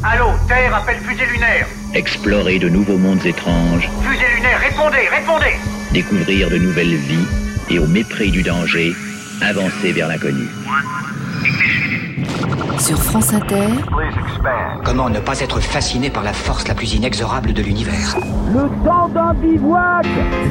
Allô, Terre appelle fusée lunaire. Explorer de nouveaux mondes étranges. Fusée lunaire, répondez. Découvrir de nouvelles vies et au mépris du danger, avancer vers l'inconnu. Sur France Inter. Comment ne pas être fasciné par la force la plus inexorable de l'univers? Le temps d'un bivouac.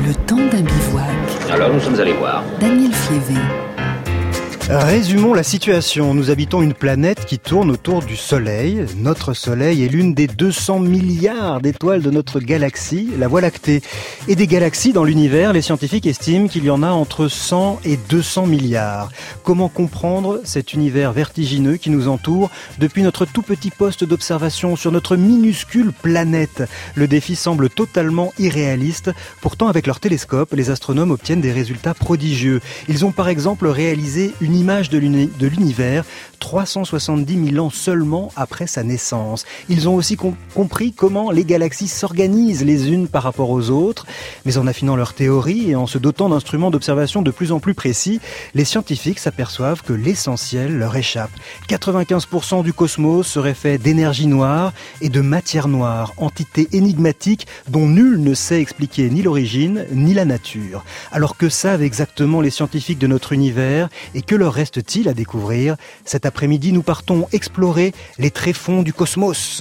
Alors nous sommes allés voir. Daniel Fievé. Résumons la situation. Nous habitons une planète qui tourne autour du Soleil. Notre Soleil est l'une des 200 milliards d'étoiles de notre galaxie, la Voie lactée. Et des galaxies dans l'univers, les scientifiques estiment qu'il y en a entre 100 et 200 milliards. Comment comprendre cet univers vertigineux qui nous entoure depuis notre tout petit poste d'observation sur notre minuscule planète? Le défi semble totalement irréaliste. Pourtant, avec leur télescope, les astronomes obtiennent des résultats prodigieux. Ils ont par exemple réalisé une image de l'univers 370 000 ans seulement après sa naissance. Ils ont aussi compris comment les galaxies s'organisent les unes par rapport aux autres. Mais en affinant leur théorie et en se dotant d'instruments d'observation de plus en plus précis, les scientifiques s'aperçoivent que l'essentiel leur échappe. 95% du cosmos serait fait d'énergie noire et de matière noire, entité énigmatique dont nul ne sait expliquer ni l'origine ni la nature. Alors que savent exactement les scientifiques de notre univers et que leur reste-t-il à découvrir? Cet après-midi, nous partons explorer les tréfonds du cosmos.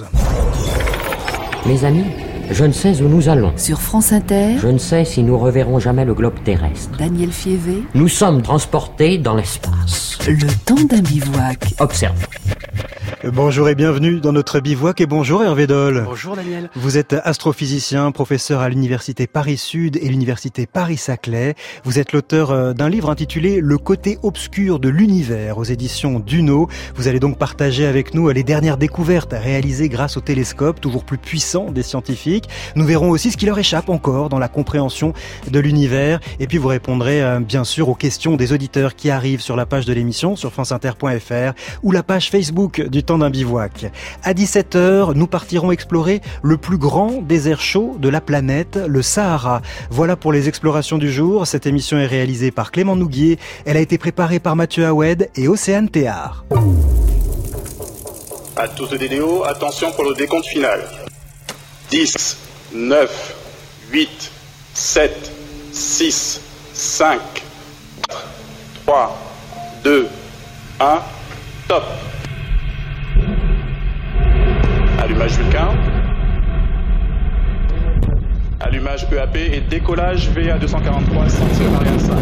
Mes amis, je ne sais où nous allons. Sur France Inter. Je ne sais si nous reverrons jamais le globe terrestre. Daniel Fievé. Nous sommes transportés dans l'espace. Le temps d'un bivouac. Observons. Bonjour et bienvenue dans notre bivouac et bonjour Hervé Doll. Bonjour Daniel. Vous êtes astrophysicien, professeur à l'université Paris-Sud et l'université Paris-Saclay. Vous êtes l'auteur d'un livre intitulé Le côté obscur de l'univers aux éditions Duno. Vous allez donc partager avec nous les dernières découvertes réalisées grâce au télescope toujours plus puissant des scientifiques. Nous verrons aussi ce qui leur échappe encore dans la compréhension de l'univers. Et puis vous répondrez bien sûr aux questions des auditeurs qui arrivent sur la page de l'émission sur franceinter.fr ou la page Facebook du temps d'un bivouac. À 17h, nous partirons explorer le plus grand désert chaud de la planète, le Sahara. Voilà pour les explorations du jour. Cette émission est réalisée par Clément Nouguier. Elle a été préparée par Mathieu Houed et Océane Théard. À tous de DDO, attention pour le décompte final. 10, 9, 8, 7, 6, 5, 4, 3, 2, 1, top. Allumage Vulcain. Allumage EAP et décollage VA 243, sortie Ariane 5.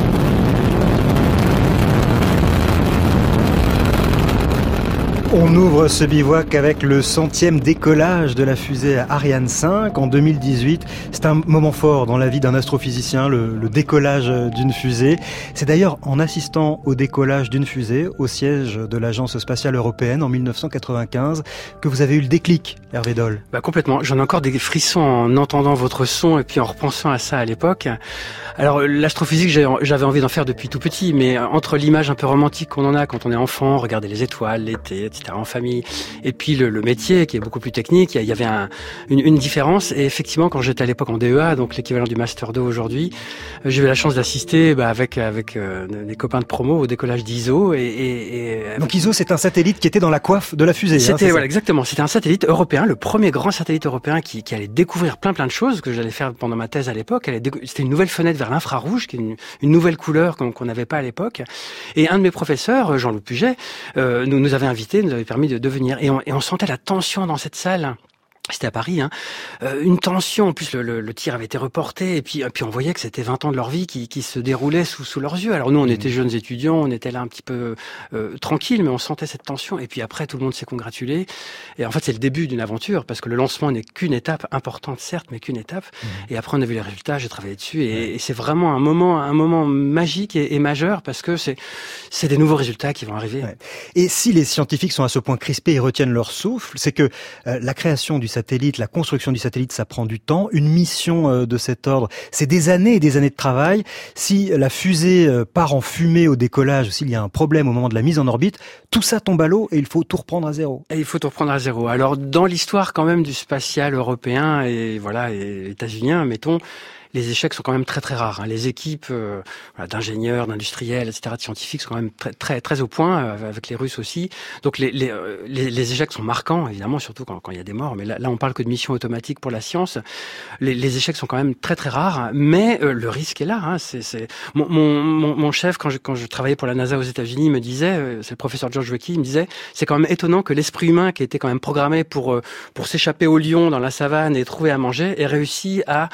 On ouvre ce bivouac avec le 100e décollage de la fusée Ariane 5 en 2018. C'est un moment fort dans la vie d'un astrophysicien, le décollage d'une fusée. C'est d'ailleurs en assistant au décollage d'une fusée au siège de l'Agence spatiale européenne en 1995 que vous avez eu le déclic, Hervé Doll. Complètement. J'en ai encore des frissons en entendant votre son et puis en repensant à ça à l'époque. Alors l'astrophysique, j'avais envie d'en faire depuis tout petit, mais entre l'image un peu romantique qu'on en a quand on est enfant, regarder les étoiles, l'été, etc., en famille, et puis le métier qui est beaucoup plus technique, il y avait une différence. Et effectivement, quand j'étais à l'époque en DEA, donc l'équivalent du Master 2 aujourd'hui, j'ai eu la chance d'assister avec des copains de promo au décollage d'ISO. Donc ISO, c'est un satellite qui était dans la coiffe de la fusée. C'était exactement. C'était un satellite européen, le premier grand satellite européen qui allait découvrir plein de choses que j'allais faire pendant ma thèse à l'époque. C'était une nouvelle fenêtre vers l'infrarouge, qui est une nouvelle couleur qu'on n'avait pas à l'époque. Et un de mes professeurs, Jean-Loup Puget, nous avait invités, nous avait permis de venir. Et on sentait la tension dans cette salle. C'était à Paris, une tension. En plus, le tir avait été reporté, et puis on voyait que c'était 20 ans de leur vie qui se déroulaient sous leurs yeux. Alors nous, on était jeunes étudiants, on était là un petit peu tranquilles, mais on sentait cette tension. Et puis après, tout le monde s'est congratulé. Et en fait, c'est le début d'une aventure, parce que le lancement n'est qu'une étape importante, certes, mais qu'une étape. Et après, on a vu les résultats, j'ai travaillé dessus, et c'est vraiment un moment magique et majeur, parce que c'est des nouveaux résultats qui vont arriver. Ouais. Et si les scientifiques sont à ce point crispés et retiennent leur souffle, c'est que la création du satellite, la construction du satellite, ça prend du temps. Une mission de cet ordre, c'est des années et des années de travail. Si la fusée part en fumée au décollage, ou s'il y a un problème au moment de la mise en orbite, tout ça tombe à l'eau et il faut tout reprendre à zéro. Et il faut tout reprendre à zéro. Alors, dans l'histoire quand même du spatial européen et états-unien, mettons, les échecs sont quand même très très rares. Les équipes d'ingénieurs, d'industriels, etc., de scientifiques sont quand même très très très au point, avec les Russes aussi. Donc les échecs sont marquants, évidemment, surtout quand il y a des morts. Mais là on parle que de missions automatiques pour la science. Les échecs sont quand même très très rares, mais le risque est là. Mon chef, quand je travaillais pour la NASA aux États-Unis, me disait, c'est le professeur George Wecki, il me disait, c'est quand même étonnant que l'esprit humain, qui était quand même programmé pour s'échapper au lion dans la savane et trouver à manger, ait réussi à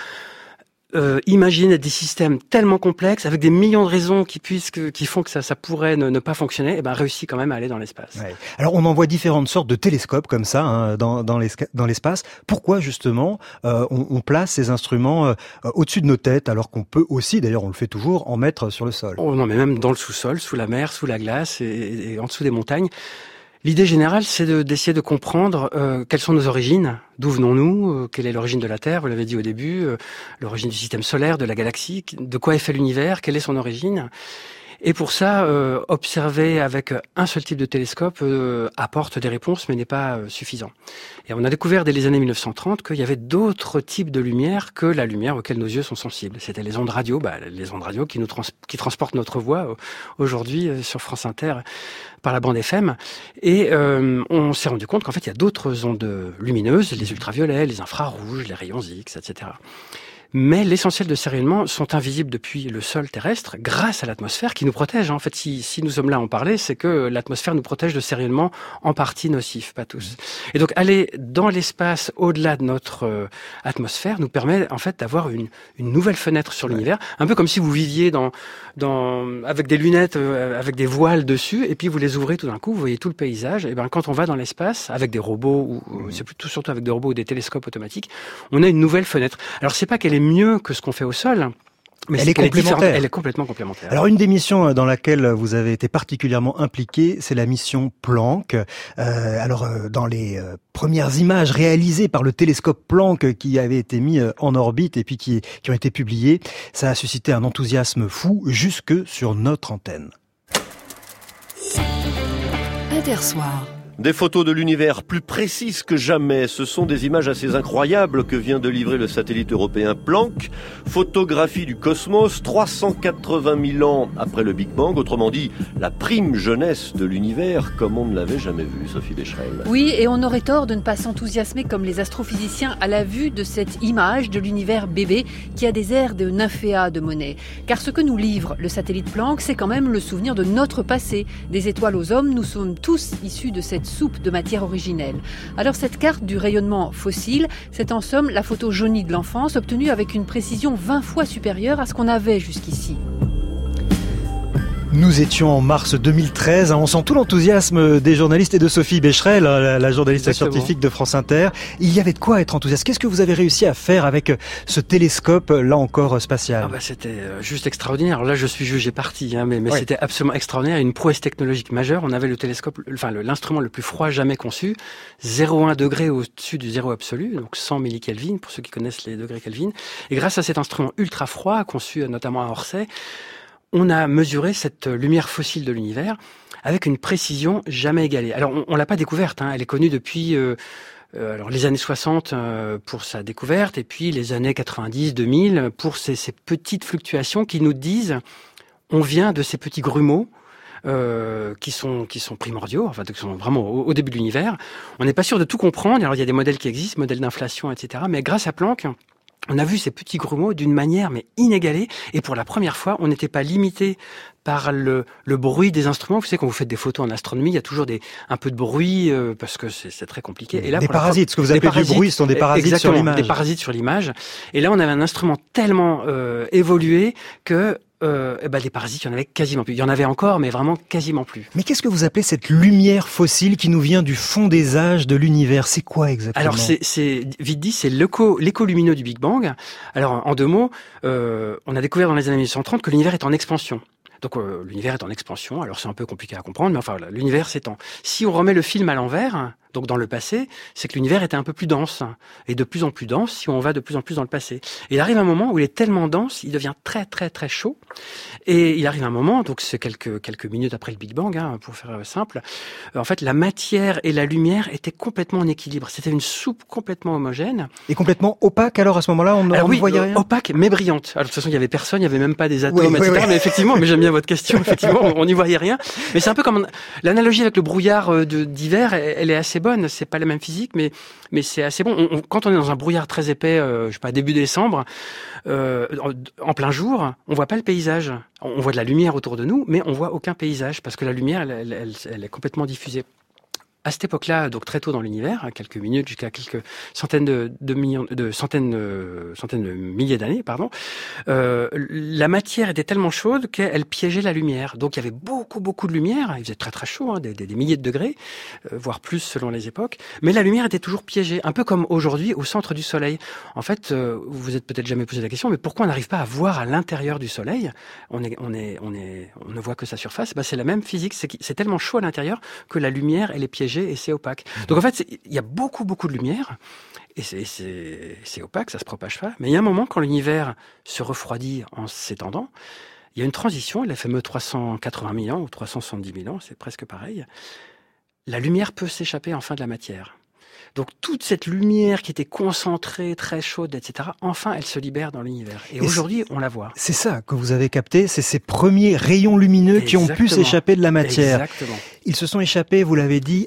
imaginer des systèmes tellement complexes, avec des millions de raisons qui font que ça pourrait ne pas fonctionner, et réussit quand même à aller dans l'espace. Ouais. Alors on envoie différentes sortes de télescopes comme ça dans l'espace. Pourquoi justement on place ces instruments au-dessus de nos têtes, alors qu'on peut aussi, d'ailleurs on le fait toujours, en mettre sur le sol? Oh non, mais même dans le sous-sol, sous la mer, sous la glace et en dessous des montagnes. L'idée générale, c'est d'essayer de comprendre quelles sont nos origines, d'où venons-nous, quelle est l'origine de la Terre, vous l'avez dit au début, l'origine du système solaire, de la galaxie, de quoi est fait l'univers, quelle est son origine. Et pour ça, observer avec un seul type de télescope apporte des réponses, mais n'est pas suffisant. Et on a découvert dès les années 1930 qu'il y avait d'autres types de lumière que la lumière auxquelles nos yeux sont sensibles. C'était les ondes radio, les ondes radio qui transportent notre voix aujourd'hui sur France Inter par la bande FM. Et on s'est rendu compte qu'en fait, il y a d'autres ondes lumineuses, les ultraviolets, les infrarouges, les rayons X, etc. Mais l'essentiel de ces rayonnements sont invisibles depuis le sol terrestre grâce à l'atmosphère qui nous protège. En fait, si nous sommes là à en parler, c'est que l'atmosphère nous protège de ces rayonnements en partie nocifs, pas tous. Et donc aller dans l'espace au-delà de notre atmosphère nous permet en fait d'avoir une nouvelle fenêtre sur l'univers, un peu comme si vous viviez avec des lunettes, avec des voiles dessus, et puis vous les ouvrez tout d'un coup, vous voyez tout le paysage. Et quand on va dans l'espace avec des robots, ou c'est surtout avec des robots ou des télescopes automatiques, on a une nouvelle fenêtre. Alors c'est pas qu'elle est mieux que ce qu'on fait au sol, mais elle est complémentaire. Elle est complètement complémentaire. Alors une des missions dans laquelle vous avez été particulièrement impliqué, c'est la mission Planck. Dans les premières images réalisées par le télescope Planck qui avait été mis en orbite et puis qui ont été publiées, ça a suscité un enthousiasme fou jusque sur notre antenne. Intersoir. Des photos de l'univers plus précises que jamais. Ce sont des images assez incroyables que vient de livrer le satellite européen Planck. Photographie du cosmos 380 000 ans après le Big Bang. Autrement dit, la prime jeunesse de l'univers comme on ne l'avait jamais vu, Sophie Becherel. Oui, et on aurait tort de ne pas s'enthousiasmer comme les astrophysiciens à la vue de cette image de l'univers bébé qui a des airs de nymphéa de Monet. Car ce que nous livre le satellite Planck, c'est quand même le souvenir de notre passé. Des étoiles aux hommes, nous sommes tous issus de cette soupe de matière originelle. Alors cette carte du rayonnement fossile, c'est en somme la photo jaunie de l'enfance obtenue avec une précision 20 fois supérieure à ce qu'on avait jusqu'ici. Nous étions en mars 2013, on sent tout l'enthousiasme des journalistes et de Sophie Becherel, la journaliste scientifique de France Inter. Il y avait de quoi être enthousiaste. Qu'est-ce que vous avez réussi à faire avec ce télescope, là encore, spatial? C'était juste extraordinaire. Alors là, je suis jugé parti, mais ouais. C'était absolument extraordinaire. Une prouesse technologique majeure. On avait le télescope, l'instrument le plus froid jamais conçu, 0,1 degré au-dessus du zéro absolu, donc 100 millikelvin, pour ceux qui connaissent les degrés Kelvin. Et grâce à cet instrument ultra froid, conçu notamment à Orsay, on a mesuré cette lumière fossile de l'univers avec une précision jamais égalée. Alors, on l'a pas découverte, elle est connue depuis les années 60 pour sa découverte, et puis les années 90-2000 pour ces petites fluctuations qui nous disent on vient de ces petits grumeaux qui sont primordiaux, qui sont vraiment au début de l'univers. On n'est pas sûr de tout comprendre. Alors, il y a des modèles qui existent, modèles d'inflation, etc. Mais grâce à Planck, on a vu ces petits grumeaux d'une manière mais inégalée, et pour la première fois, on n'était pas limité par le bruit des instruments. Vous savez, quand vous faites des photos en astronomie, il y a toujours un peu de bruit parce que c'est très compliqué. Et là, des parasites, ce que vous appelez du bruit, ce sont des parasites sur l'image. Des parasites sur l'image. Et là, on avait un instrument tellement évolué que les parasites, il y en avait quasiment plus. Il y en avait encore, mais vraiment quasiment plus. Mais qu'est-ce que vous appelez cette lumière fossile qui nous vient du fond des âges de l'univers? C'est quoi exactement? Alors, c'est vite dit, c'est l'écho lumineux du Big Bang. Alors, en deux mots, on a découvert dans les années 1930 que l'univers est en expansion. Donc l'univers est en expansion, alors c'est un peu compliqué à comprendre, mais l'univers s'étend. Si on remet le film à l'envers, Donc dans le passé, c'est que l'univers était un peu plus dense, et de plus en plus dense si on va de plus en plus dans le passé. Et il arrive un moment où il est tellement dense, il devient très très très chaud, et il arrive un moment, donc c'est quelques minutes après le Big Bang, pour faire simple, en fait la matière et la lumière étaient complètement en équilibre. C'était une soupe complètement homogène. Et complètement opaque alors à ce moment-là, on ne voyait rien. Opaque mais brillante. Alors de toute façon il y avait personne, il y avait même pas des atomes, etc. Oui. Mais effectivement, mais j'aime bien votre question. Effectivement, on n'y voyait rien. Mais c'est un peu comme l'analogie avec le brouillard d'hiver. Elle est assez bonne. C'est pas la même physique, mais c'est assez bon. Quand on est dans un brouillard très épais, je sais pas, début décembre, en plein jour, on voit pas le paysage. On voit de la lumière autour de nous, mais on voit aucun paysage parce que la lumière, elle est complètement diffusée. À cette époque-là, donc très tôt dans l'univers, quelques minutes jusqu'à quelques centaines de milliers d'années, la matière était tellement chaude qu'elle piégeait la lumière. Donc il y avait beaucoup de lumière. Il faisait très très chaud, des milliers de degrés, voire plus selon les époques. Mais la lumière était toujours piégée, un peu comme aujourd'hui au centre du Soleil. En fait, vous vous êtes peut-être jamais posé la question, mais pourquoi on n'arrive pas à voir à l'intérieur du Soleil ? On ne voit que sa surface. C'est la même physique. C'est tellement chaud à l'intérieur que la lumière elle est piégée. Et c'est opaque. Donc en fait, il y a beaucoup de lumière, et c'est opaque, ça se propage pas. Mais il y a un moment, quand l'univers se refroidit en s'étendant, il y a une transition, les fameux 380 000 ans ou 370 000 ans, c'est presque pareil. La lumière peut s'échapper enfin de la matière. Donc toute cette lumière qui était concentrée, très chaude, etc., enfin elle se libère dans l'univers. Et aujourd'hui, on la voit. C'est ça que vous avez capté, c'est ces premiers rayons lumineux qui ont pu s'échapper de la matière. Exactement. Ils se sont échappés, vous l'avez dit,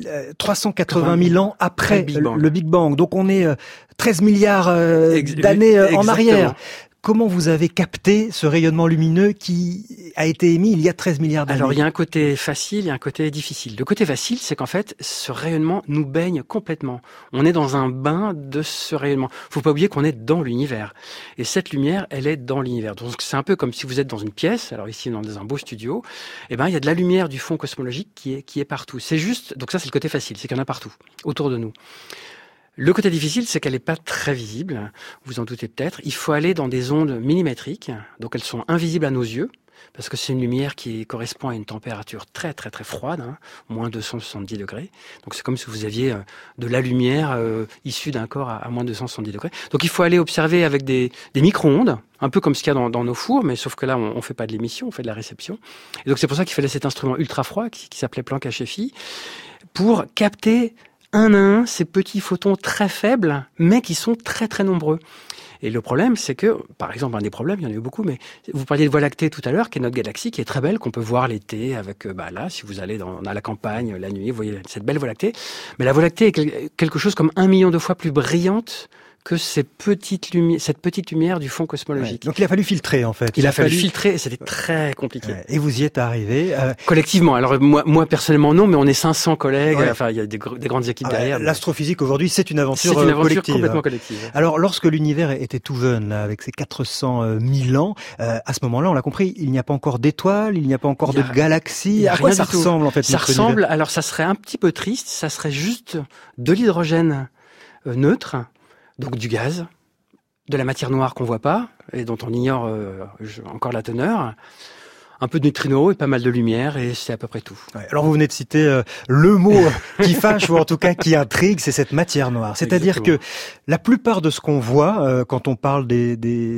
380 000 ans après le Big Bang. Donc on est 13 milliards d'années en arrière. Comment vous avez capté ce rayonnement lumineux qui a été émis il y a 13 milliards d'années ? Alors, il y a un côté facile et un côté difficile. Le côté facile, c'est qu'en fait, ce rayonnement nous baigne complètement. On est dans un bain de ce rayonnement. Faut pas oublier qu'on est dans l'univers. Et cette lumière, elle est dans l'univers. Donc, c'est un peu comme si vous êtes dans une pièce. Alors ici, dans un beau studio. Il y a de la lumière du fond cosmologique qui est partout. C'est juste, donc ça, c'est le côté facile. C'est qu'il y en a partout, autour de nous. Le côté difficile, c'est qu'elle n'est pas très visible, vous en doutez peut-être. Il faut aller dans des ondes millimétriques, donc elles sont invisibles à nos yeux, parce que c'est une lumière qui correspond à une température très très très froide, moins 270 degrés. Donc c'est comme si vous aviez de la lumière issue d'un corps à moins 270 degrés. Donc il faut aller observer avec des micro-ondes, un peu comme ce qu'il y a dans nos fours, mais sauf que là on fait pas de l'émission, on fait de la réception. Et donc c'est pour ça qu'il fallait cet instrument ultra froid qui s'appelait Planck HFI, pour capter un à un ces petits photons très faibles, mais qui sont très très nombreux. Et le problème, c'est que, par exemple, un des problèmes, il y en a eu beaucoup, mais vous parliez de Voie lactée tout à l'heure, qui est notre galaxie, qui est très belle, qu'on peut voir l'été avec, là, si vous allez à la campagne, la nuit, vous voyez cette belle Voie lactée. Mais la Voie lactée est quelque chose comme 1 million de fois plus brillante que cette petite lumière du fond cosmologique. Ouais, donc il a fallu filtrer en fait. Il a fallu filtrer et c'était très compliqué. Ouais, et vous y êtes arrivé. Collectivement. Alors moi personnellement non, mais on est 500 collègues. Ouais. Enfin il y a des grandes équipes derrière. L'astrophysique aujourd'hui c'est une aventure collective. Complètement collective. Alors lorsque l'univers était tout jeune, là, avec ses 400 000 ans, à ce moment-là on l'a compris, il n'y a pas encore d'étoiles, il n'y a pas encore de galaxies. À quoi ça ressemble en fait? Ça ressemble. Alors ça serait un petit peu triste. Ça serait juste de l'hydrogène neutre. Donc du gaz, de la matière noire qu'on voit pas et dont on ignore encore la teneur, un peu de neutrinos et pas mal de lumière et c'est à peu près tout. Ouais, alors vous venez de citer le mot qui fâche ou en tout cas qui intrigue, c'est cette matière noire. C'est-à-dire Exactement. Que la plupart de ce qu'on voit quand on parle des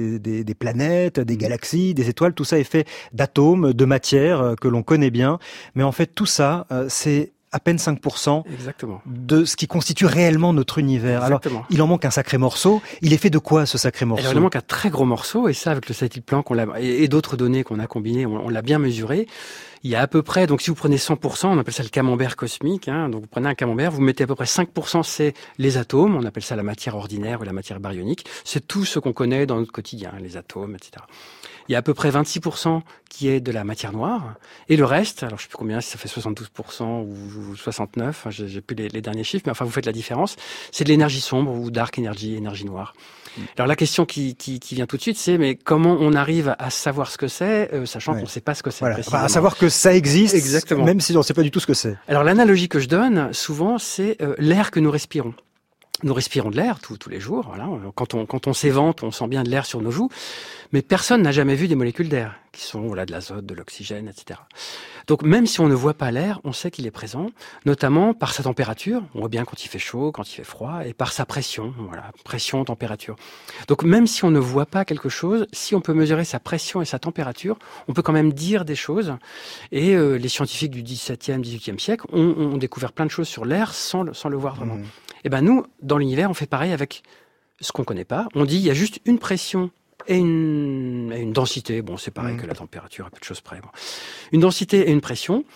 planètes, des galaxies, des étoiles, tout ça est fait d'atomes, de matière que l'on connaît bien. Mais en fait tout ça, c'est à peine 5% Exactement. de ce qui constitue réellement notre univers. Exactement. Alors, il en manque un sacré morceau. Il est fait de quoi, ce sacré morceau? Alors, il en manque un très gros morceau, et ça, avec le satellite Planck, et d'autres données qu'on a combinées, on l'a bien mesuré. Il y a à peu près, donc si vous prenez 100%, on appelle ça le camembert cosmique, donc vous prenez un camembert, vous mettez à peu près 5%, c'est les atomes, on appelle ça la matière ordinaire ou la matière baryonique. C'est tout ce qu'on connaît dans notre quotidien, les atomes, etc. Il y a à peu près 26% qui est de la matière noire. Et le reste, alors je sais plus combien, si ça fait 72% ou 69%, j'ai plus les derniers chiffres, mais enfin vous faites la différence, c'est de l'énergie sombre ou dark energy, énergie noire. Alors la question qui vient tout de suite, c'est mais comment on arrive à savoir ce que c'est, sachant qu'on ne sait pas ce que c'est. Voilà. Enfin, à savoir que ça existe, exactement. Même si on ne sait pas du tout ce que c'est. Alors l'analogie que je donne, souvent, c'est l'air que nous respirons. Nous respirons de l'air tous les jours. Voilà. Quand on s'évente, on sent bien de l'air sur nos joues. Mais personne n'a jamais vu des molécules d'air, qui sont de l'azote, de l'oxygène, etc. Donc même si on ne voit pas l'air, on sait qu'il est présent, notamment par sa température. On voit bien quand il fait chaud, quand il fait froid, et par sa pression. Voilà, pression, température. Donc même si on ne voit pas quelque chose, si on peut mesurer sa pression et sa température, on peut quand même dire des choses. Et les scientifiques du XVIIe, XVIIIe siècle ont découvert plein de choses sur l'air sans le voir vraiment. Et ben nous, dans l'univers, on fait pareil avec ce qu'on connaît pas. On dit il y a juste une pression et une densité. Bon, c'est pareil que la température, à peu de choses près. Bon. Une densité et une pression.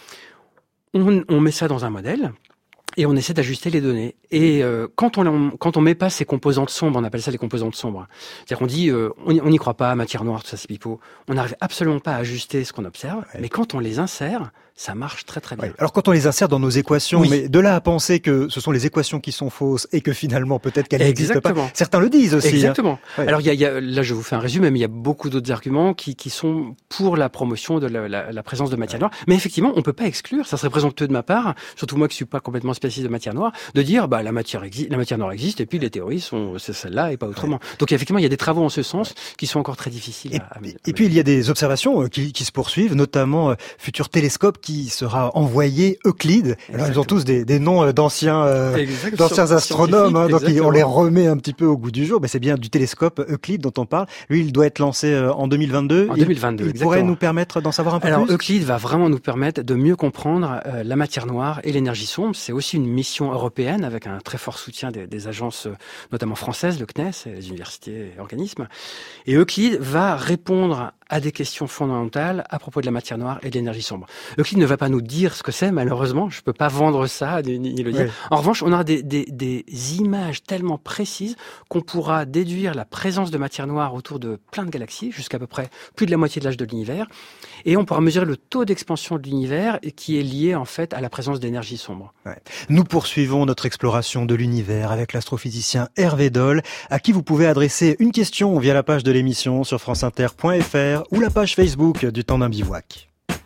On met ça dans un modèle et on essaie d'ajuster les données. Et quand on met pas ces composantes sombres, on appelle ça les composantes sombres. C'est-à-dire qu'on dit, on n'y croit pas, matière noire, tout ça, c'est pipeau. On n'arrive absolument pas à ajuster ce qu'on observe. Ouais. Mais quand on les insère, ça marche très très bien. Ouais. Alors quand on les insère dans nos équations, mais de là à penser que ce sont les équations qui sont fausses et que finalement peut-être qu'elles n'existent pas, certains le disent aussi. Exactement. Hein. Ouais. Alors là je vous fais un résumé, mais il y a beaucoup d'autres arguments qui sont pour la promotion de la présence de matière noire. Mais effectivement, on peut pas exclure, ça serait présomptueux de ma part, surtout moi qui suis pas complètement spécialiste de matière noire, de dire la matière noire existe et puis les théories c'est celle-là et pas autrement. Ouais. Donc effectivement, il y a des travaux en ce sens qui sont encore très difficiles et puis il y a des observations qui se poursuivent, notamment futur télescope qui sera envoyé Euclide. Alors ils ont tous des noms d'anciens astronomes, hein, donc on les remet un petit peu au goût du jour. Mais c'est bien du télescope Euclide dont on parle. Lui, il doit être lancé en 2022. En 2022, il pourrait nous permettre d'en savoir un peu plus. Alors Euclide va vraiment nous permettre de mieux comprendre la matière noire et l'énergie sombre. C'est aussi une mission européenne avec un très fort soutien des agences, notamment françaises, le CNES, et les universités et organismes. Et Euclide va répondre à des questions fondamentales à propos de la matière noire et de l'énergie sombre. Euclide ne va pas nous dire ce que c'est, malheureusement. Je peux pas vendre ça, ni le dire. Oui. En revanche, on aura des images tellement précises qu'on pourra déduire la présence de matière noire autour de plein de galaxies, jusqu'à peu près plus de la moitié de l'âge de l'univers. Et on pourra mesurer le taux d'expansion de l'univers qui est lié, en fait, à la présence d'énergie sombre. Ouais. Nous poursuivons notre exploration de l'univers avec l'astrophysicien Hervé Doll, à qui vous pouvez adresser une question via la page de l'émission sur franceinter.fr ou la page Facebook du Temps d'un bivouac.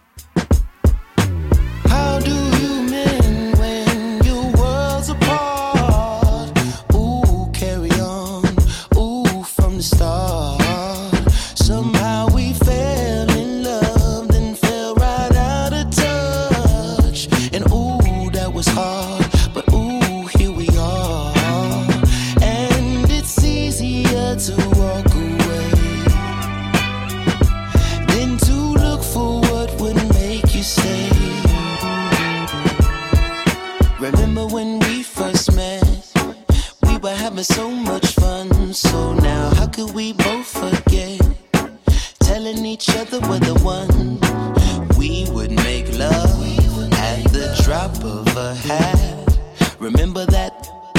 So much fun, so now how could we both forget telling each other we're the one? We would make love at the drop of a hat. Remember that?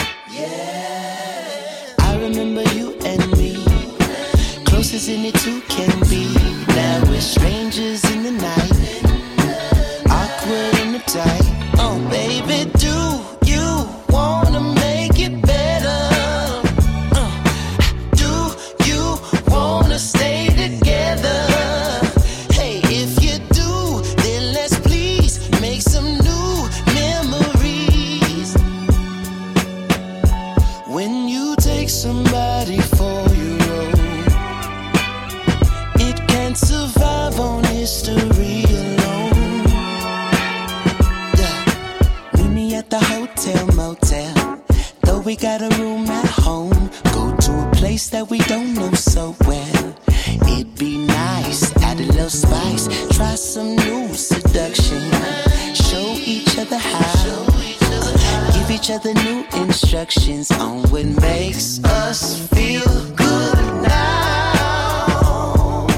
Yeah, I remember you and me, close as any two can be. Now we're strangers in the night, awkward in the tight. Oh baby, do you wanna make it better? Stay together. Hey, if you do, then let's please make some new memories. When you take somebody for your own, it can't survive on history alone. Yeah. Meet me at the hotel motel, though we got a room at home. Go to a place that we don't know so well. It'd be nice, add a little spice, try some new seduction, show each other how, give each other new instructions on what makes us feel good now.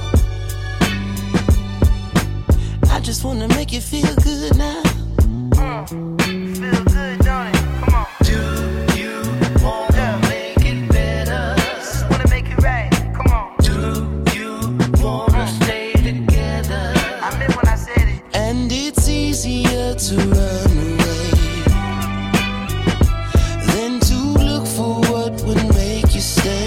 I just wanna make you feel good now. Feel good, don't it? Come on. Do you wanna make it better? Just wanna make it right. And it's easier to run away than to look for what would make you stay.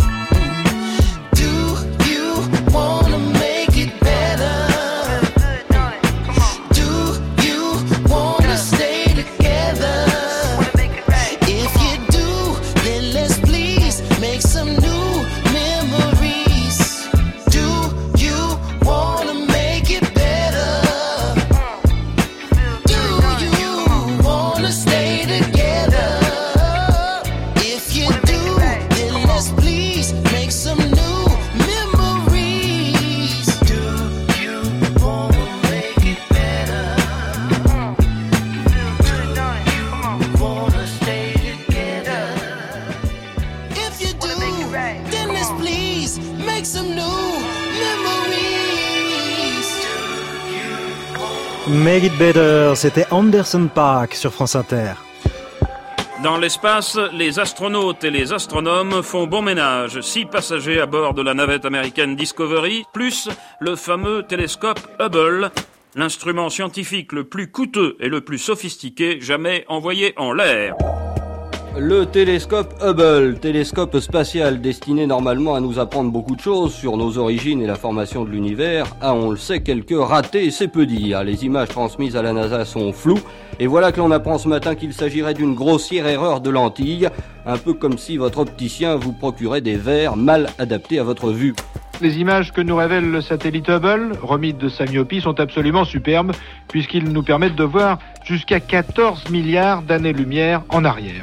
Do you wanna make it better? Make It Better, c'était Anderson Paak sur France Inter. Dans l'espace, les astronautes et les astronomes font bon ménage. 6 passagers à bord de la navette américaine Discovery, plus le fameux télescope Hubble, l'instrument scientifique le plus coûteux et le plus sophistiqué jamais envoyé en l'air. Le télescope Hubble, télescope spatial destiné normalement à nous apprendre beaucoup de choses sur nos origines et la formation de l'univers, a, on le sait, quelques ratés, c'est peu dire. Les images transmises à la NASA sont floues, et voilà que l'on apprend ce matin qu'il s'agirait d'une grossière erreur de lentille, un peu comme si votre opticien vous procurait des verres mal adaptés à votre vue. Les images que nous révèle le satellite Hubble, remis de sa myopie, sont absolument superbes, puisqu'ils nous permettent de voir jusqu'à 14 milliards d'années-lumière en arrière.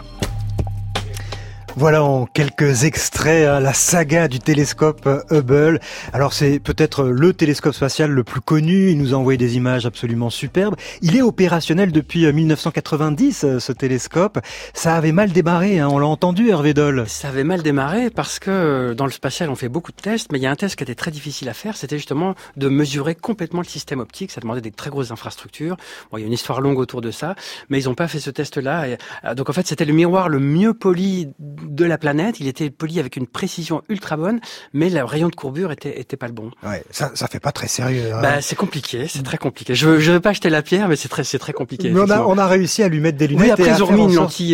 Voilà en quelques extraits la saga du télescope Hubble. Alors c'est peut-être le télescope spatial le plus connu, il nous a envoyé des images absolument superbes. Il est opérationnel depuis 1990 ce télescope. Ça avait mal démarré, on l'a entendu Hervé Doll. Ça avait mal démarré parce que dans le spatial on fait beaucoup de tests, mais il y a un test qui était très difficile à faire, c'était justement de mesurer complètement le système optique. Ça demandait des très grosses infrastructures. Bon, il y a une histoire longue autour de ça, mais ils n'ont pas fait ce test-là. Et, donc en fait c'était le miroir le mieux poli de la planète, il était poli avec une précision ultra bonne, mais le rayon de courbure était pas le bon. Ouais, ça fait pas très sérieux. Hein. Bah, c'est compliqué, c'est très compliqué. Je vais pas jeter la pierre, mais c'est très compliqué. Mais on a réussi à lui mettre des lunettes. Oui, après et ils ont remis une lentille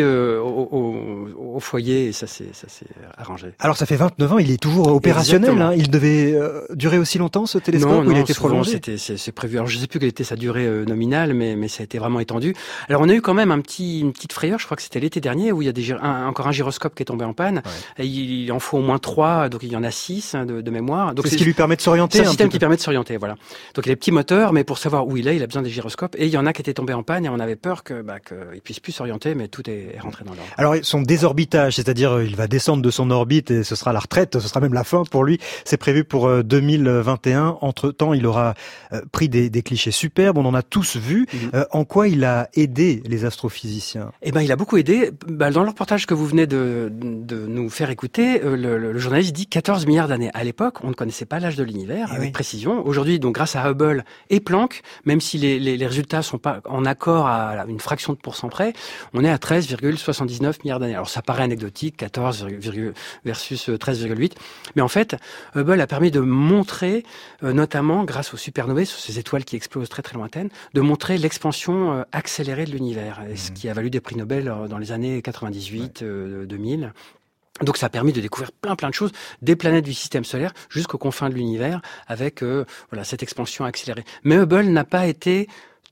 au foyer et ça s'est arrangé. Alors ça fait 29 ans, il est toujours opérationnel. Hein. Il devait durer aussi longtemps ce télescope, ou il a été prolongé? C'est prévu. Alors je sais plus quelle était sa durée nominale, mais ça a été vraiment étendu. Alors on a eu quand même une petite frayeur. Je crois que c'était l'été dernier où il y a encore un gyroscope qui est tombé en panne. Ouais. Et il en faut au moins 3, donc il y en a 6 de mémoire. Donc c'est ce qui lui permet de s'orienter. C'est un système qui permet de s'orienter, voilà. Donc il y a des petits moteurs, mais pour savoir où il a besoin des gyroscopes. Et il y en a qui étaient tombés en panne et on avait peur qu'il puisse plus s'orienter, mais tout est rentré dans l'ordre. Alors son désorbitage, c'est-à-dire il va descendre de son orbite et ce sera la retraite, ce sera même la fin pour lui. C'est prévu pour 2021. Entre-temps, il aura pris des clichés superbes. On en a tous vu. En quoi il a aidé les astrophysiciens? Eh ben, il a beaucoup aidé. Dans le reportage que vous venez de nous faire écouter, le journaliste dit 14 milliards d'années. À l'époque, on ne connaissait pas l'âge de l'univers avec précision. Aujourd'hui, donc grâce à Hubble et Planck, même si les résultats sont pas en accord à une fraction de pourcent près, on est à 13,79 milliards d'années. Alors ça paraît anecdotique, 14 versus 13,8, mais en fait, Hubble a permis de montrer, notamment grâce aux supernovae, sur ces étoiles qui explosent très très lointaines, de montrer l'expansion accélérée de l'univers, ce qui a valu des prix Nobel dans les années 98, 2000. Donc ça a permis de découvrir plein de choses, des planètes du système solaire jusqu'aux confins de l'univers, avec cette expansion accélérée. Mais Hubble n'a pas été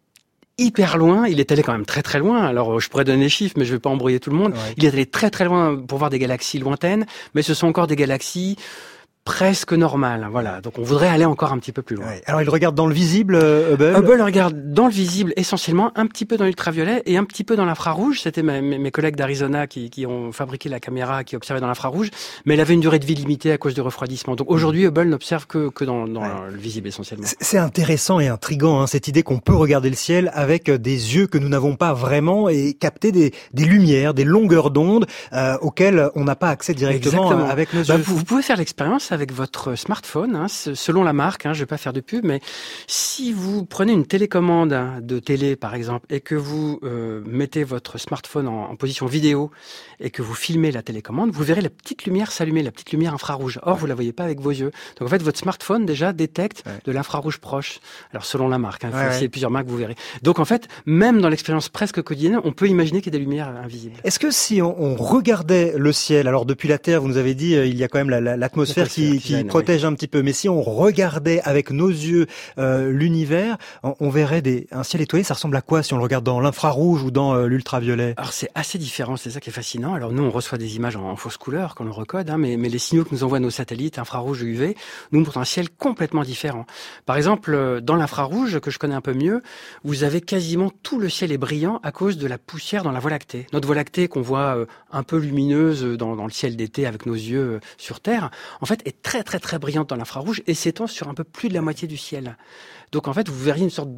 hyper loin, il est allé quand même très très loin. Alors je pourrais donner les chiffres, mais je vais pas embrouiller tout le monde. Ouais. Il est allé très très loin pour voir des galaxies lointaines, mais ce sont encore des galaxies presque normales, voilà. Donc on voudrait aller encore un petit peu plus loin. Ouais. Alors il regarde dans le visible, Hubble. Hubble regarde dans le visible essentiellement, un petit peu dans l'ultraviolet et un petit peu dans l'infrarouge. C'était mes collègues d'Arizona qui ont fabriqué la caméra qui observait dans l'infrarouge, mais elle avait une durée de vie limitée à cause du refroidissement. Donc aujourd'hui Hubble n'observe que dans le visible essentiellement. C'est intéressant et intriguant cette idée qu'on peut regarder le ciel avec des yeux que nous n'avons pas vraiment et capter des lumières, des longueurs d'onde auxquelles on n'a pas accès directement. Exactement. Avec nos yeux. Vous pouvez faire l'expérience avec votre smartphone, selon la marque, je vais pas faire de pub, mais si vous prenez une télécommande de télé par exemple et que vous mettez votre smartphone en position vidéo et que vous filmez la télécommande, vous verrez la petite lumière s'allumer, la petite lumière infrarouge. Or, vous la voyez pas avec vos yeux. Donc en fait, votre smartphone déjà détecte de l'infrarouge proche. Alors selon la marque, il faut essayer plusieurs marques, vous verrez. Donc en fait, même dans l'expérience presque quotidienne, on peut imaginer qu'il y a des lumières invisibles. Est-ce que si on regardait le ciel, alors depuis la Terre, vous nous avez dit, il y a quand même l'atmosphère qui protège un petit peu, mais si on regardait avec nos yeux l'univers, on verrait un ciel étoilé. Ça ressemble à quoi si on le regarde dans l'infrarouge ou dans l'ultraviolet? Alors c'est assez différent, c'est ça qui est fascinant. Alors nous on reçoit des images en fausse couleur quand on recode, mais les signaux que nous envoient nos satellites infrarouge et UV nous montrent un ciel complètement différent. Par exemple, dans l'infrarouge que je connais un peu mieux, vous avez quasiment tout le ciel est brillant à cause de la poussière dans la Voie lactée. Notre Voie lactée qu'on voit un peu lumineuse dans le ciel d'été avec nos yeux sur Terre, en fait est très très très brillante dans l'infrarouge et s'étend sur un peu plus de la moitié du ciel. Donc en fait, vous verriez une sorte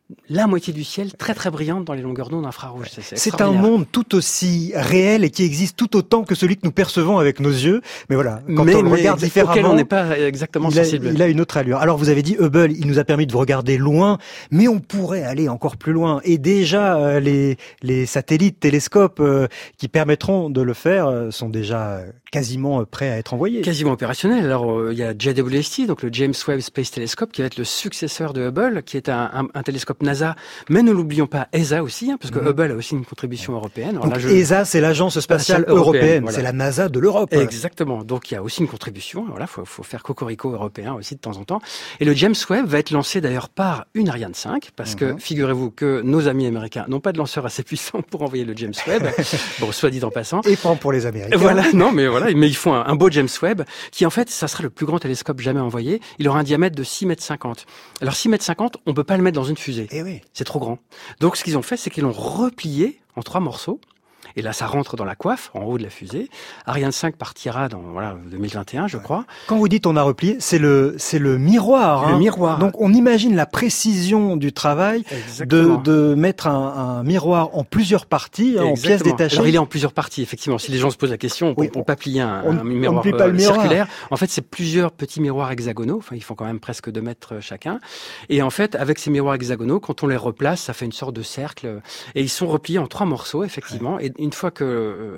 la moitié du ciel très très brillante dans les longueurs d'onde infrarouges. C'est un monde tout aussi réel et qui existe tout autant que celui que nous percevons avec nos yeux. Mais voilà, quand on le regarde différemment, auquel on n'est pas exactement sensible. Il a une autre allure. Alors vous avez dit Hubble, il nous a permis de regarder loin, mais on pourrait aller encore plus loin. Et déjà, les satellites, télescopes qui permettront de le faire sont déjà quasiment prêts à être envoyés. Quasiment opérationnels. Alors il y a JWST, donc le James Webb Space Telescope, qui va être le successeur de Hubble, qui est un télescope NASA, mais ne l'oublions pas, ESA aussi, parce que Hubble a aussi une contribution européenne. Alors donc là, ESA, c'est l'agence spatiale européenne, voilà. C'est la NASA de l'Europe. Exactement. Donc il y a aussi une contribution. Voilà, faut faire cocorico européen aussi de temps en temps. Et le James Webb va être lancé d'ailleurs par une Ariane 5, parce que figurez-vous que nos amis américains n'ont pas de lanceur assez puissant pour envoyer le James Webb. Bon, soit dit en passant. Et pas pour les Américains. Voilà, non, mais voilà, mais ils font un beau James Webb, qui en fait, ça sera le plus grand télescope jamais envoyé. Il aura un diamètre de 6,50 mètres. Alors 6,50 mètres, on peut pas le mettre dans une fusée. Eh oui. C'est trop grand. Donc ce qu'ils ont fait, c'est qu'ils l'ont replié en 3 morceaux. Et là, ça rentre dans la coiffe, en haut de la fusée. Ariane 5 partira dans 2021, je crois. Quand vous dites on a replié, c'est le miroir. Le miroir. Donc on imagine la précision du travail de mettre un miroir en plusieurs parties, en pièces détachées. Alors il est en plusieurs parties, effectivement. Si les gens se posent la question, on ne peut pas plier un miroir circulaire. En fait, c'est plusieurs petits miroirs hexagonaux. Enfin, ils font quand même presque 2 mètres chacun. Et en fait, avec ces miroirs hexagonaux, quand on les replace, ça fait une sorte de cercle. Et ils sont repliés en 3 morceaux, effectivement. Et une fois que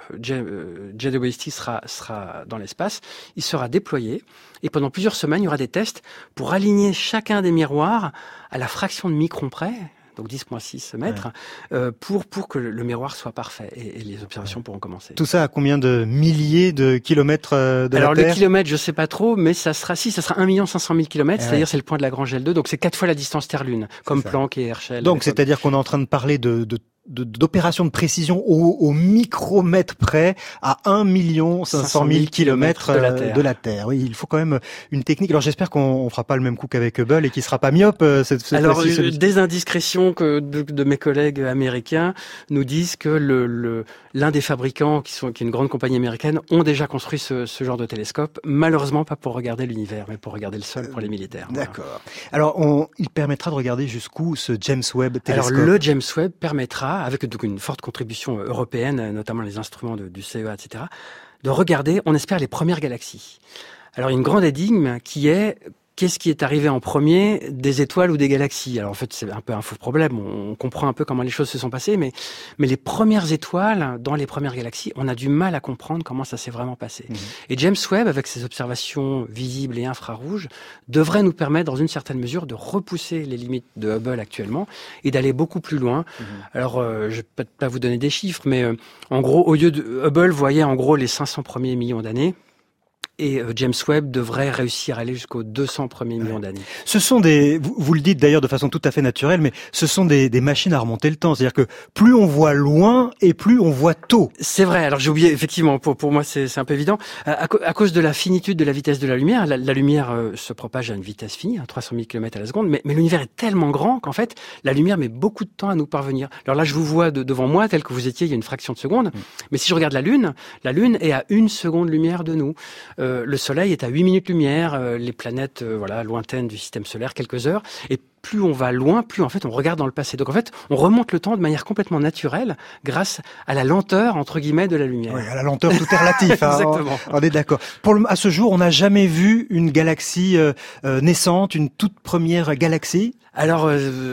JWST sera dans l'espace, il sera déployé et pendant plusieurs semaines, il y aura des tests pour aligner chacun des miroirs à la fraction de micron près, donc 10,6 mètres, pour que le miroir soit parfait et les observations pourront commencer. Tout ça à combien de milliers de kilomètres de la Terre ? Alors le kilomètre, je sais pas trop, mais ça sera 1 500 000 kilomètres, c'est-à-dire c'est le point de Lagrange L2, donc c'est 4 fois la distance Terre-Lune, comme Planck et Herschel. Donc c'est-à-dire qu'on est en train de parler d'opérations de précision au micromètre près à 1 500 000 kilomètres de la Terre. Oui, il faut quand même une technique. Alors j'espère qu'on fera pas le même coup qu'avec Hubble et qu'il sera pas myope. Alors des indiscrétions de mes collègues américains nous disent que l'un des fabricants qui est une grande compagnie américaine ont déjà construit ce genre de télescope. Malheureusement pas pour regarder l'univers, mais pour regarder le sol pour les militaires. D'accord. Voilà. Alors il permettra de regarder jusqu'où ce James Webb télescope. Alors le James Webb permettra, avec donc une forte contribution européenne, notamment les instruments du CEA, etc., de regarder, on espère, les premières galaxies. Alors, il y a une grande énigme qui est qu'est-ce qui est arrivé en premier, des étoiles ou des galaxies? Alors en fait, c'est un peu un faux problème. On comprend un peu comment les choses se sont passées, mais les premières étoiles dans les premières galaxies, on a du mal à comprendre comment ça s'est vraiment passé. Et James Webb, avec ses observations visibles et infrarouges, devrait nous permettre, dans une certaine mesure, de repousser les limites de Hubble actuellement et d'aller beaucoup plus loin. Alors, je peux pas vous donner des chiffres, mais en gros, au lieu de Hubble voyait en gros les 500 premiers millions d'années. Et James Webb devrait réussir à aller jusqu'aux 200 premiers millions d'années. Ce sont vous le dites d'ailleurs de façon tout à fait naturelle, mais ce sont des machines à remonter le temps. C'est-à-dire que plus on voit loin et plus on voit tôt. C'est vrai. Alors j'ai oublié, effectivement, pour moi c'est un peu évident. À cause de la finitude de la vitesse de la lumière, la lumière se propage à une vitesse finie, 300 000 km à la seconde, mais l'univers est tellement grand qu'en fait, la lumière met beaucoup de temps à nous parvenir. Alors là, je vous vois devant moi, tel que vous étiez il y a une fraction de seconde, mais si je regarde la Lune est à 1 seconde-lumière de nous. Le Soleil est à 8 minutes-lumière, les planètes lointaines du système solaire, quelques heures, et plus on va loin, plus en fait on regarde dans le passé. Donc en fait, on remonte le temps de manière complètement naturelle grâce à la lenteur, entre guillemets, de la lumière. Oui, à la lenteur, tout est relatif. Exactement. On est d'accord. À ce jour, on n'a jamais vu une galaxie naissante, une toute première galaxie. Alors,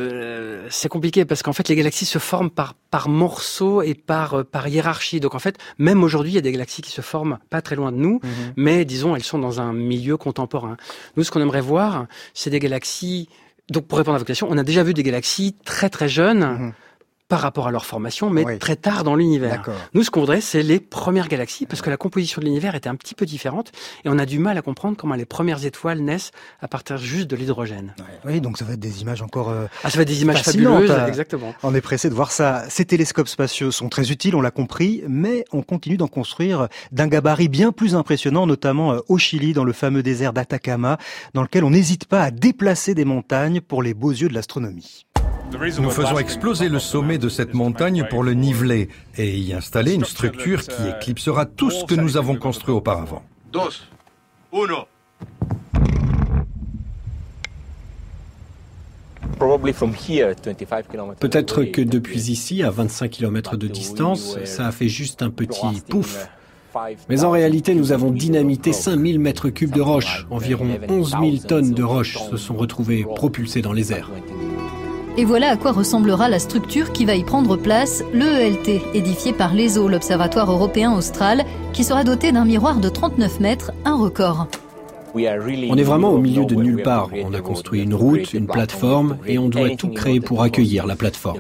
c'est compliqué parce qu'en fait, les galaxies se forment par morceaux et par hiérarchie. Donc en fait, même aujourd'hui, il y a des galaxies qui se forment pas très loin de nous, mais disons, elles sont dans un milieu contemporain. Nous, ce qu'on aimerait voir, c'est des galaxies. Donc pour répondre à votre question, on a déjà vu des galaxies très très jeunes. Par rapport à leur formation, mais très tard dans l'univers. Nous, ce qu'on voudrait, c'est les premières galaxies, parce que la composition de l'univers était un petit peu différente, et on a du mal à comprendre comment les premières étoiles naissent à partir juste de l'hydrogène. Oui, donc ça va être des images encore ça va être des images fabuleuses, exactement. On est pressé de voir ça. Ces télescopes spatiaux sont très utiles, on l'a compris, mais on continue d'en construire d'un gabarit bien plus impressionnant, notamment au Chili, dans le fameux désert d'Atacama, dans lequel on n'hésite pas à déplacer des montagnes pour les beaux yeux de l'astronomie. Nous faisons exploser le sommet de cette montagne pour le niveler et y installer une structure qui éclipsera tout ce que nous avons construit auparavant. 2, 1. Peut-être que depuis ici, à 25 km de distance, ça a fait juste un petit pouf. Mais en réalité, nous avons dynamité 5000 mètres cubes de roches. Environ 11 000 tonnes de roches se sont retrouvées propulsées dans les airs. Et voilà à quoi ressemblera la structure qui va y prendre place, l'EELT, édifié par l'ESO, l'Observatoire européen austral, qui sera doté d'un miroir de 39 mètres, un record. On est vraiment au milieu de nulle part. On a construit une route, une plateforme, et on doit tout créer pour accueillir la plateforme.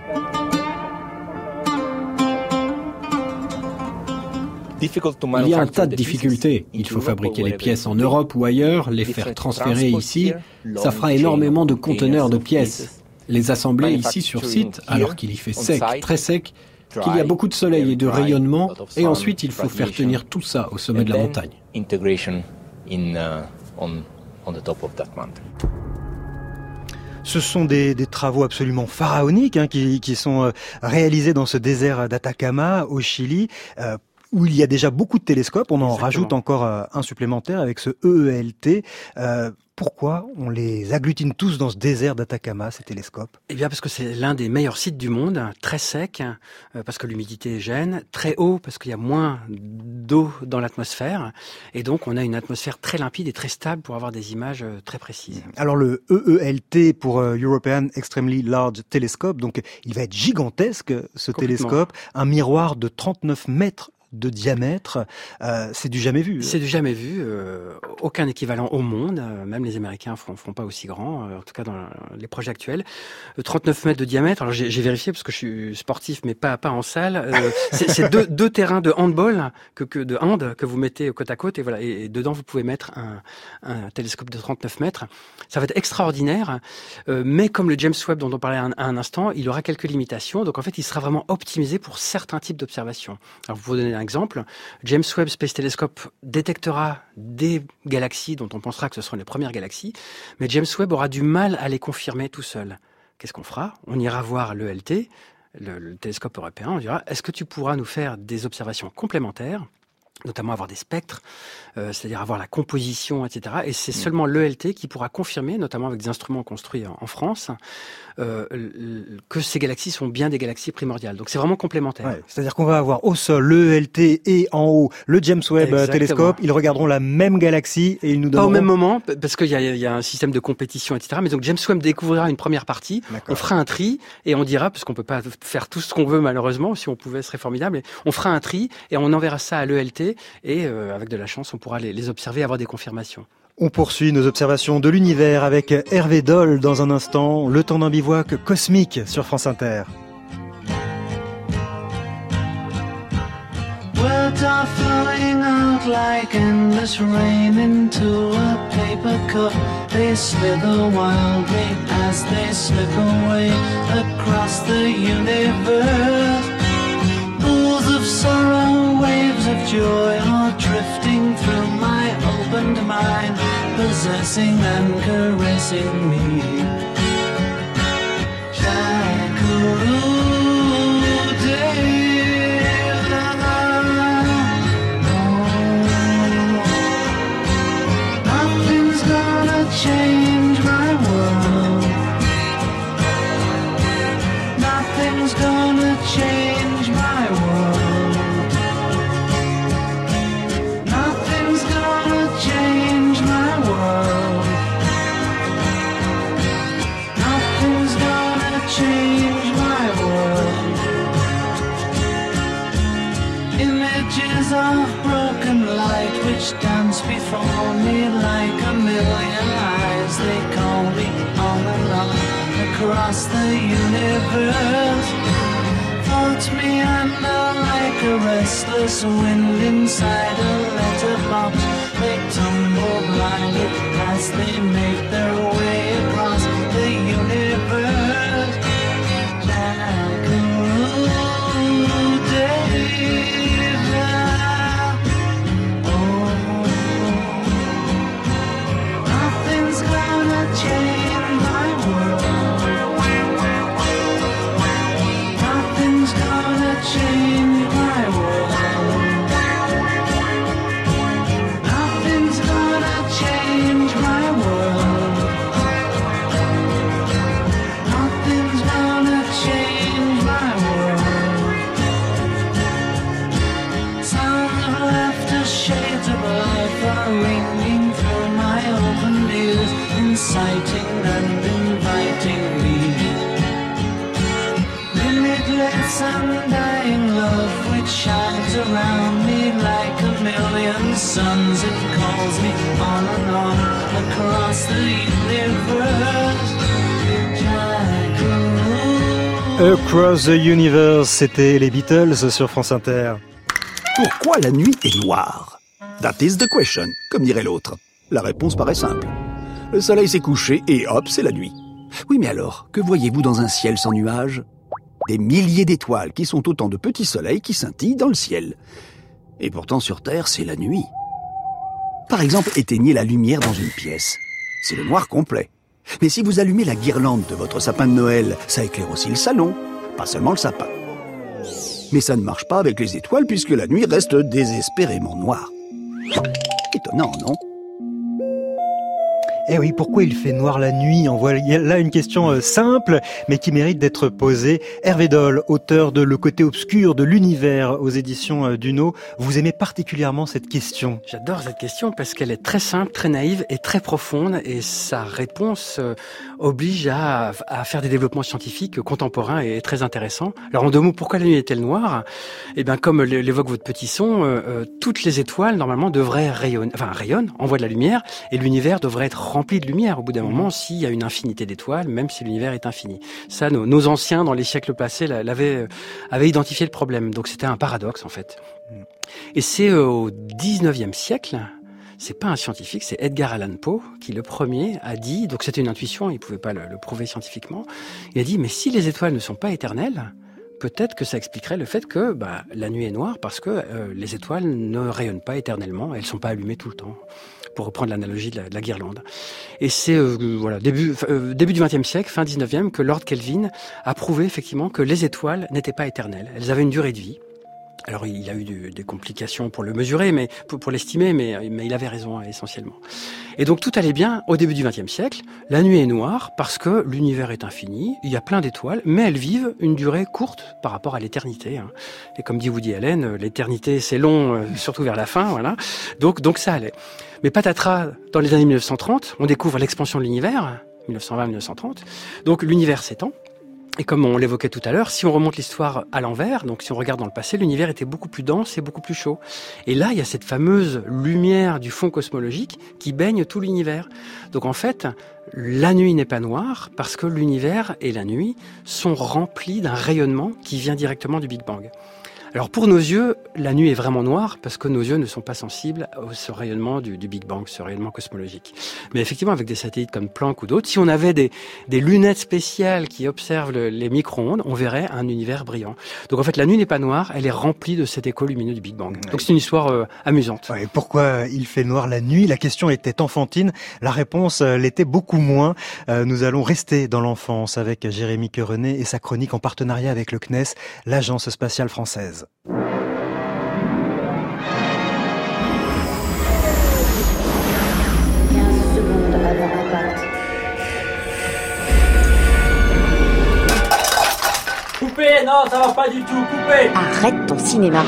Il y a un tas de difficultés. Il faut fabriquer les pièces en Europe ou ailleurs, les faire transférer ici. Ça fera énormément de conteneurs de pièces. Les assembler ici sur site, alors qu'il y fait sec, très sec, qu'il y a beaucoup de soleil et de rayonnement, et ensuite il faut faire tenir tout ça au sommet de la montagne. Ce sont des travaux absolument pharaoniques qui sont réalisés dans ce désert d'Atacama au Chili, où il y a déjà beaucoup de télescopes. On en rajoute encore un supplémentaire avec ce EELT. Pourquoi on les agglutine tous dans ce désert d'Atacama, ces télescopes? Eh bien parce que c'est l'un des meilleurs sites du monde, très sec, parce que l'humidité gêne, très haut parce qu'il y a moins d'eau dans l'atmosphère, et donc on a une atmosphère très limpide et très stable pour avoir des images très précises. Alors le EELT pour European Extremely Large Telescope, donc il va être gigantesque ce télescope, un miroir de 39 mètres de diamètre, c'est du jamais vu. C'est du jamais vu, aucun équivalent au monde, même les Américains feront pas aussi grand, en tout cas dans les projets actuels. 39 mètres de diamètre, alors j'ai vérifié parce que je suis sportif mais pas en salle, c'est deux terrains de handball, de hand que vous mettez côte à côte, et voilà, et dedans vous pouvez mettre un télescope de 39 mètres. Ça va être extraordinaire, mais comme le James Webb dont on parlait à un instant, il aura quelques limitations, donc en fait il sera vraiment optimisé pour certains types d'observations. Alors vous donner un exemple, James Webb Space Telescope détectera des galaxies dont on pensera que ce seront les premières galaxies, mais James Webb aura du mal à les confirmer tout seul. Qu'est-ce qu'on fera? On ira voir l'ELT, le télescope européen, on dira, est-ce que tu pourras nous faire des observations complémentaires, notamment avoir des spectres, c'est-à-dire avoir la composition, etc. Et c'est seulement l'ELT qui pourra confirmer, notamment avec des instruments construits en France, que ces galaxies sont bien des galaxies primordiales. Donc c'est vraiment complémentaire. Ouais, c'est-à-dire qu'on va avoir au sol l'ELT et en haut le James Webb Télescope. Ils regarderont la même galaxie et ils nous donneront... Pas au même moment, parce qu'il y a un système de compétition, etc. Mais donc James Webb découvrira une première partie, on fera un tri et on dira, parce qu'on peut pas faire tout ce qu'on veut malheureusement, si on pouvait ce serait formidable, et on fera un tri et on enverra ça à l'ELT et avec de la chance on pourra les observer et avoir des confirmations. On poursuit nos observations de l'univers avec Hervé Doll dans un instant, le temps d'un bivouac cosmique sur France Inter. Words are flowing out like endless rain into a paper cup. They slither wildly as they slip away across the universe. Pools of sorrow, waves of joy are drifting through my opened mind, possessing and caressing me. Nothing's gonna change my world. Nothing's gonna change my world. Nothing's gonna change my world. Nothing's gonna change my world. Images of broken light which dance before me like a million eyes. They call me on and on across the universe. Floats me under like a restless wind inside a letterbox. They tumble blindly as they make their way across the universe. Nothing's gonna change my world. Nothing's gonna change my world. Nothing's gonna change my world. ringing through my open ears, inciting and inviting me. Limitless undying love which shines around me like a million suns. It calls me on and on across the universe. Across the Universe, c'était les Beatles sur France Inter. Pourquoi la nuit est noire? That is the question, comme dirait l'autre. La réponse paraît simple. Le soleil s'est couché et hop, c'est la nuit. Oui, mais alors, que voyez-vous dans un ciel sans nuages? Des milliers d'étoiles qui sont autant de petits soleils qui scintillent dans le ciel. Et pourtant, sur Terre, c'est la nuit. Par exemple, éteignez la lumière dans une pièce. C'est le noir complet. Mais si vous allumez la guirlande de votre sapin de Noël, ça éclaire aussi le salon, pas seulement le sapin. Mais ça ne marche pas avec les étoiles puisque la nuit reste désespérément noire. Étonnant, non ? Eh oui, pourquoi il fait noir la nuit? On voit là une question simple, mais qui mérite d'être posée. Hervé Doll, auteur de Le côté obscur de l'univers aux éditions Duno, vous aimez particulièrement cette question? J'adore cette question parce qu'elle est très simple, très naïve et très profonde, et sa réponse oblige à faire des développements scientifiques contemporains et très intéressants. Alors en deux mots, pourquoi la nuit est-elle noire? Eh bien, comme l'évoque votre petit son, toutes les étoiles normalement devraient rayonnent, envoient de la lumière, et l'univers devrait être rempli de lumière au bout d'un moment s'il y a une infinité d'étoiles, même si l'univers est infini. Ça, nos anciens, dans les siècles passés, avaient identifié le problème. Donc c'était un paradoxe, en fait. Et c'est au 19e siècle, c'est pas un scientifique, c'est Edgar Allan Poe qui, le premier, a dit, donc c'était une intuition, il pouvait pas le prouver scientifiquement, il a dit, mais si les étoiles ne sont pas éternelles, peut-être que ça expliquerait le fait que la nuit est noire parce que les étoiles ne rayonnent pas éternellement, elles sont pas allumées tout le temps, pour reprendre l'analogie de la guirlande. Et c'est début du XXe siècle, fin 19e, que Lord Kelvin a prouvé effectivement que les étoiles n'étaient pas éternelles. Elles avaient une durée de vie. Alors il a eu des complications pour le mesurer, mais pour l'estimer, mais il avait raison essentiellement. Et donc tout allait bien au début du XXe siècle. La nuit est noire parce que l'univers est infini, il y a plein d'étoiles, mais elles vivent une durée courte par rapport à l'éternité. Et comme dit Woody Allen, l'éternité c'est long, surtout vers la fin, voilà. Donc ça allait. Mais patatras, dans les années 1930, on découvre l'expansion de l'univers, 1920-1930. Donc l'univers s'étend. Et comme on l'évoquait tout à l'heure, si on remonte l'histoire à l'envers, donc si on regarde dans le passé, l'univers était beaucoup plus dense et beaucoup plus chaud. Et là, il y a cette fameuse lumière du fond cosmologique qui baigne tout l'univers. Donc en fait, la nuit n'est pas noire parce que l'univers et la nuit sont remplis d'un rayonnement qui vient directement du Big Bang. Alors pour nos yeux, la nuit est vraiment noire parce que nos yeux ne sont pas sensibles à ce rayonnement du Big Bang, ce rayonnement cosmologique. Mais effectivement, avec des satellites comme Planck ou d'autres, si on avait des lunettes spéciales qui observent les micro-ondes, on verrait un univers brillant. Donc en fait, la nuit n'est pas noire, elle est remplie de cet écho lumineux du Big Bang. Donc c'est une histoire amusante. Ouais, pourquoi il fait noir la nuit? La question était enfantine, la réponse l'était beaucoup moins. Nous allons rester dans l'enfance avec Jérémy Querenet et sa chronique en partenariat avec le CNES, l'Agence spatiale française. 15 secondes avant impact. Coupez, non, ça va pas du tout, coupez. Arrête ton cinéma.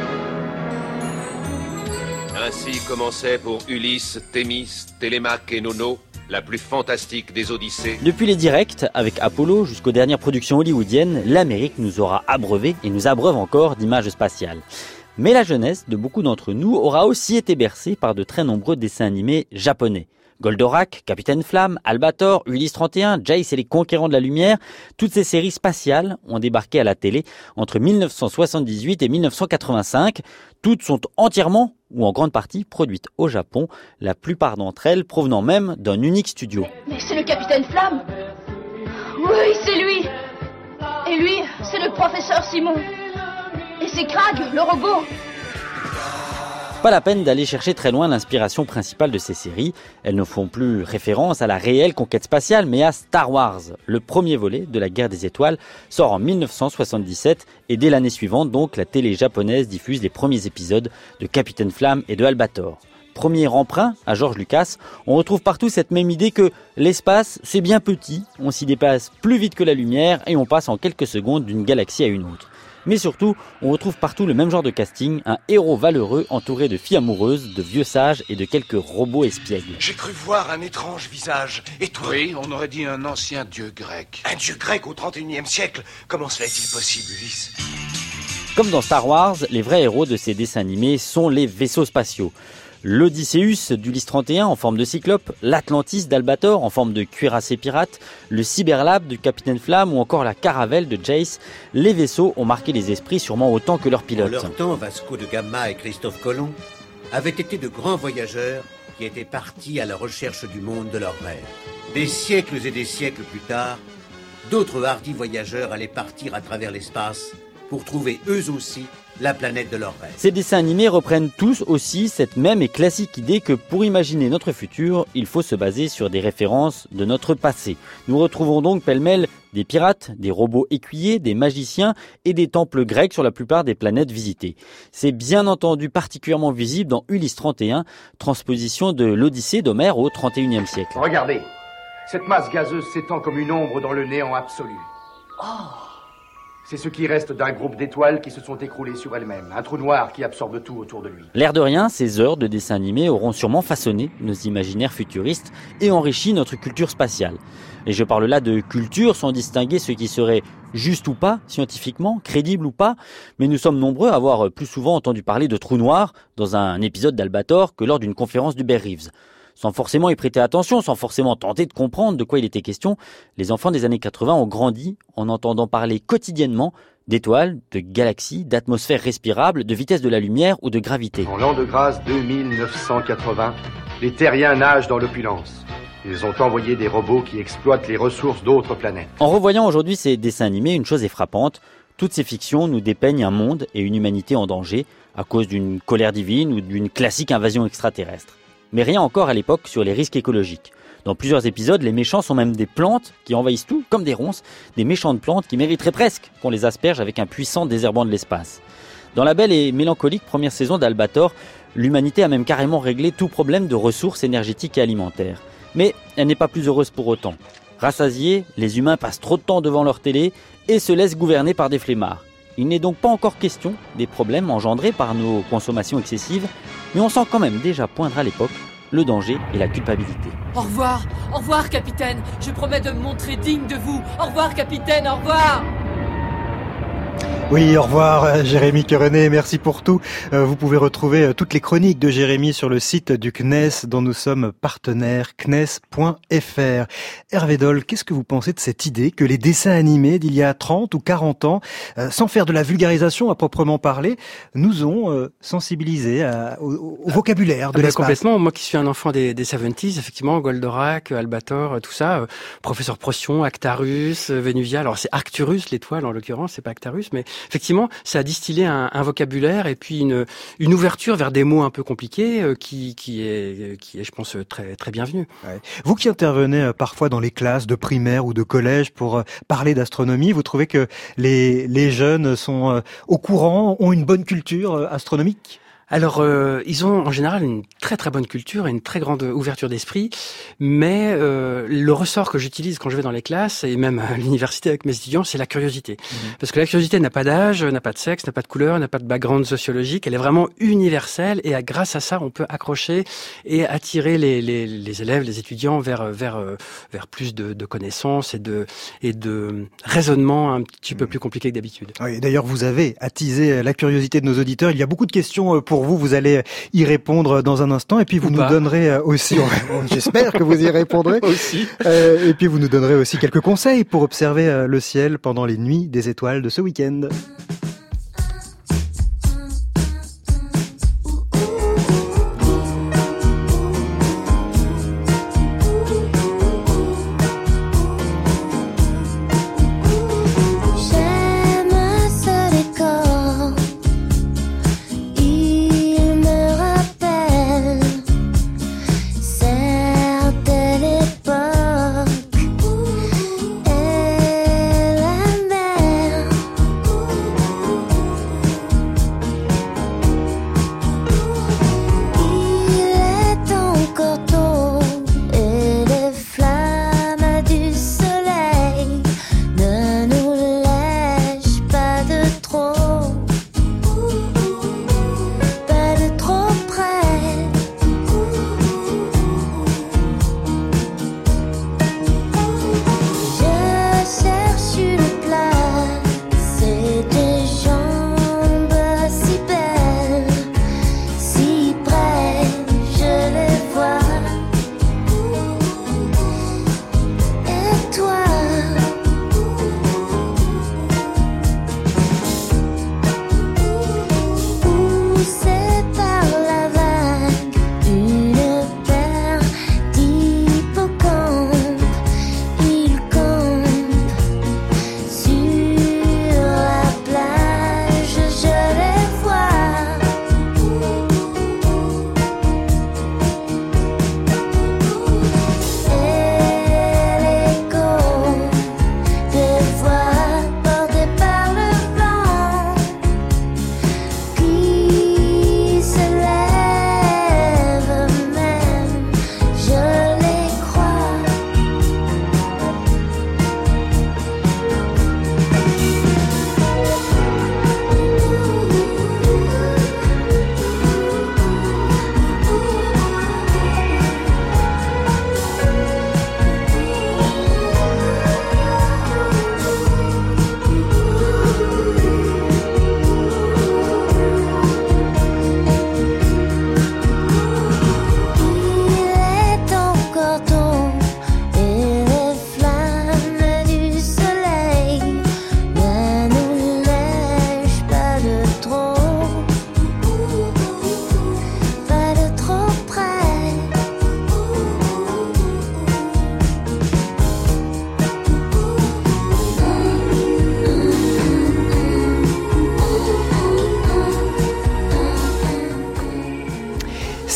Ainsi commençait pour Ulysse, Thémis, Télémaque et Nono la plus fantastique des Odyssées. Depuis les directs avec Apollo jusqu'aux dernières productions hollywoodiennes, l'Amérique nous aura abreuvé et nous abreuve encore d'images spatiales. Mais la jeunesse de beaucoup d'entre nous aura aussi été bercée par de très nombreux dessins animés japonais. Goldorak, Capitaine Flamme, Albator, Ulysse 31, Jace et les Conquérants de la Lumière, toutes ces séries spatiales ont débarqué à la télé entre 1978 et 1985. Toutes sont entièrement ou en grande partie produites au Japon, la plupart d'entre elles provenant même d'un unique studio. Mais c'est le Capitaine Flamme! Oui, c'est lui! Et lui, c'est le professeur Simon! Et c'est Krag, le robot! Pas la peine d'aller chercher très loin l'inspiration principale de ces séries. Elles ne font plus référence à la réelle conquête spatiale, mais à Star Wars. Le premier volet de la Guerre des Étoiles sort en 1977 et dès l'année suivante, donc, la télé japonaise diffuse les premiers épisodes de Capitaine Flamme et de Albator. Premier emprunt à George Lucas, on retrouve partout cette même idée que l'espace, c'est bien petit, on s'y déplace plus vite que la lumière et on passe en quelques secondes d'une galaxie à une autre. Mais surtout, on retrouve partout le même genre de casting, un héros valeureux entouré de filles amoureuses, de vieux sages et de quelques robots espiègles. J'ai cru voir un étrange visage. Et toi ? Oui, on aurait dit un ancien dieu grec. Un dieu grec au 31e siècle ? Comment cela est-il possible, Ulysse ? Comme dans Star Wars, les vrais héros de ces dessins animés sont les vaisseaux spatiaux. L'Odysseus d'Ulysse 31 en forme de cyclope, l'Atlantis d'Albator en forme de cuirassé pirate, le Cyberlab du Capitaine Flamme ou encore la Caravelle de Jace, les vaisseaux ont marqué les esprits sûrement autant que leurs pilotes. En leur temps, Vasco de Gama et Christophe Colomb avaient été de grands voyageurs qui étaient partis à la recherche du monde de leurs rêves. Des siècles et des siècles plus tard, d'autres hardis voyageurs allaient partir à travers l'espace pour trouver eux aussi la planète de leurs rêves. Ces dessins animés reprennent tous aussi cette même et classique idée que pour imaginer notre futur, il faut se baser sur des références de notre passé. Nous retrouvons donc pêle-mêle des pirates, des robots écuyers, des magiciens et des temples grecs sur la plupart des planètes visitées. C'est bien entendu particulièrement visible dans Ulysse 31, transposition de l'Odyssée d'Homère au 31e siècle. Regardez, cette masse gazeuse s'étend comme une ombre dans le néant absolu. Oh ! C'est ce qui reste d'un groupe d'étoiles qui se sont écroulées sur elles-mêmes. Un trou noir qui absorbe tout autour de lui. L'air de rien, ces heures de dessins animés auront sûrement façonné nos imaginaires futuristes et enrichi notre culture spatiale. Et je parle là de culture sans distinguer ce qui serait juste ou pas, scientifiquement, crédible ou pas, mais nous sommes nombreux à avoir plus souvent entendu parler de trous noirs dans un épisode d'Albator que lors d'une conférence du Bear Reeves. Sans forcément y prêter attention, sans forcément tenter de comprendre de quoi il était question, les enfants des années 80 ont grandi en entendant parler quotidiennement d'étoiles, de galaxies, d'atmosphères respirables, de vitesse de la lumière ou de gravité. En l'an de grâce 2980, les terriens nagent dans l'opulence. Ils ont envoyé des robots qui exploitent les ressources d'autres planètes. En revoyant aujourd'hui ces dessins animés, une chose est frappante. Toutes ces fictions nous dépeignent un monde et une humanité en danger à cause d'une colère divine ou d'une classique invasion extraterrestre. Mais rien encore à l'époque sur les risques écologiques. Dans plusieurs épisodes, les méchants sont même des plantes qui envahissent tout, comme des ronces, des méchantes plantes qui mériteraient presque qu'on les asperge avec un puissant désherbant de l'espace. Dans la belle et mélancolique première saison d'Albator, l'humanité a même carrément réglé tout problème de ressources énergétiques et alimentaires. Mais elle n'est pas plus heureuse pour autant. Rassasiés, les humains passent trop de temps devant leur télé et se laissent gouverner par des flemmards. Il n'est donc pas encore question des problèmes engendrés par nos consommations excessives, mais on sent quand même déjà poindre à l'époque le danger et la culpabilité. Au revoir capitaine, je promets de me montrer digne de vous. Au revoir capitaine, au revoir. Oui, au revoir Jérémy Querenet, merci pour tout. Vous pouvez retrouver toutes les chroniques de Jérémy sur le site du CNES dont nous sommes partenaires, cnes.fr. Hervé Doll, qu'est-ce que vous pensez de cette idée que les dessins animés d'il y a 30 ou 40 ans, sans faire de la vulgarisation à proprement parler, nous ont sensibilisés au vocabulaire de l'espace? Complètement, moi qui suis un enfant des 70s, effectivement, Goldorak, Albator, tout ça, Professeur Procyon, Actarus, Vénuvia, alors c'est Arcturus l'étoile en l'occurrence, c'est pas Actarus, mais effectivement, ça a distillé un vocabulaire et puis une ouverture vers des mots un peu compliqués qui est, je pense, très très bienvenue. Ouais. Vous qui intervenez parfois dans les classes de primaire ou de collège pour parler d'astronomie, vous trouvez que les jeunes sont au courant, ont une bonne culture astronomique ? Alors, ils ont en général une très très bonne culture et une très grande ouverture d'esprit, mais le ressort que j'utilise quand je vais dans les classes et même à l'université avec mes étudiants, c'est la curiosité. Parce que la curiosité n'a pas d'âge, n'a pas de sexe, n'a pas de couleur, n'a pas de background sociologique, elle est vraiment universelle et grâce à ça, on peut accrocher et attirer les élèves, les étudiants vers plus de connaissances et de raisonnement un petit peu plus compliqué que d'habitude. Oui, d'ailleurs, vous avez attisé la curiosité de nos auditeurs. Il y a beaucoup de questions pour vous allez y répondre dans un instant et puis vous nous donnerez aussi, j'espère que vous y répondrez aussi, et puis vous nous donnerez aussi quelques conseils pour observer le ciel pendant les nuits des étoiles de ce week-end.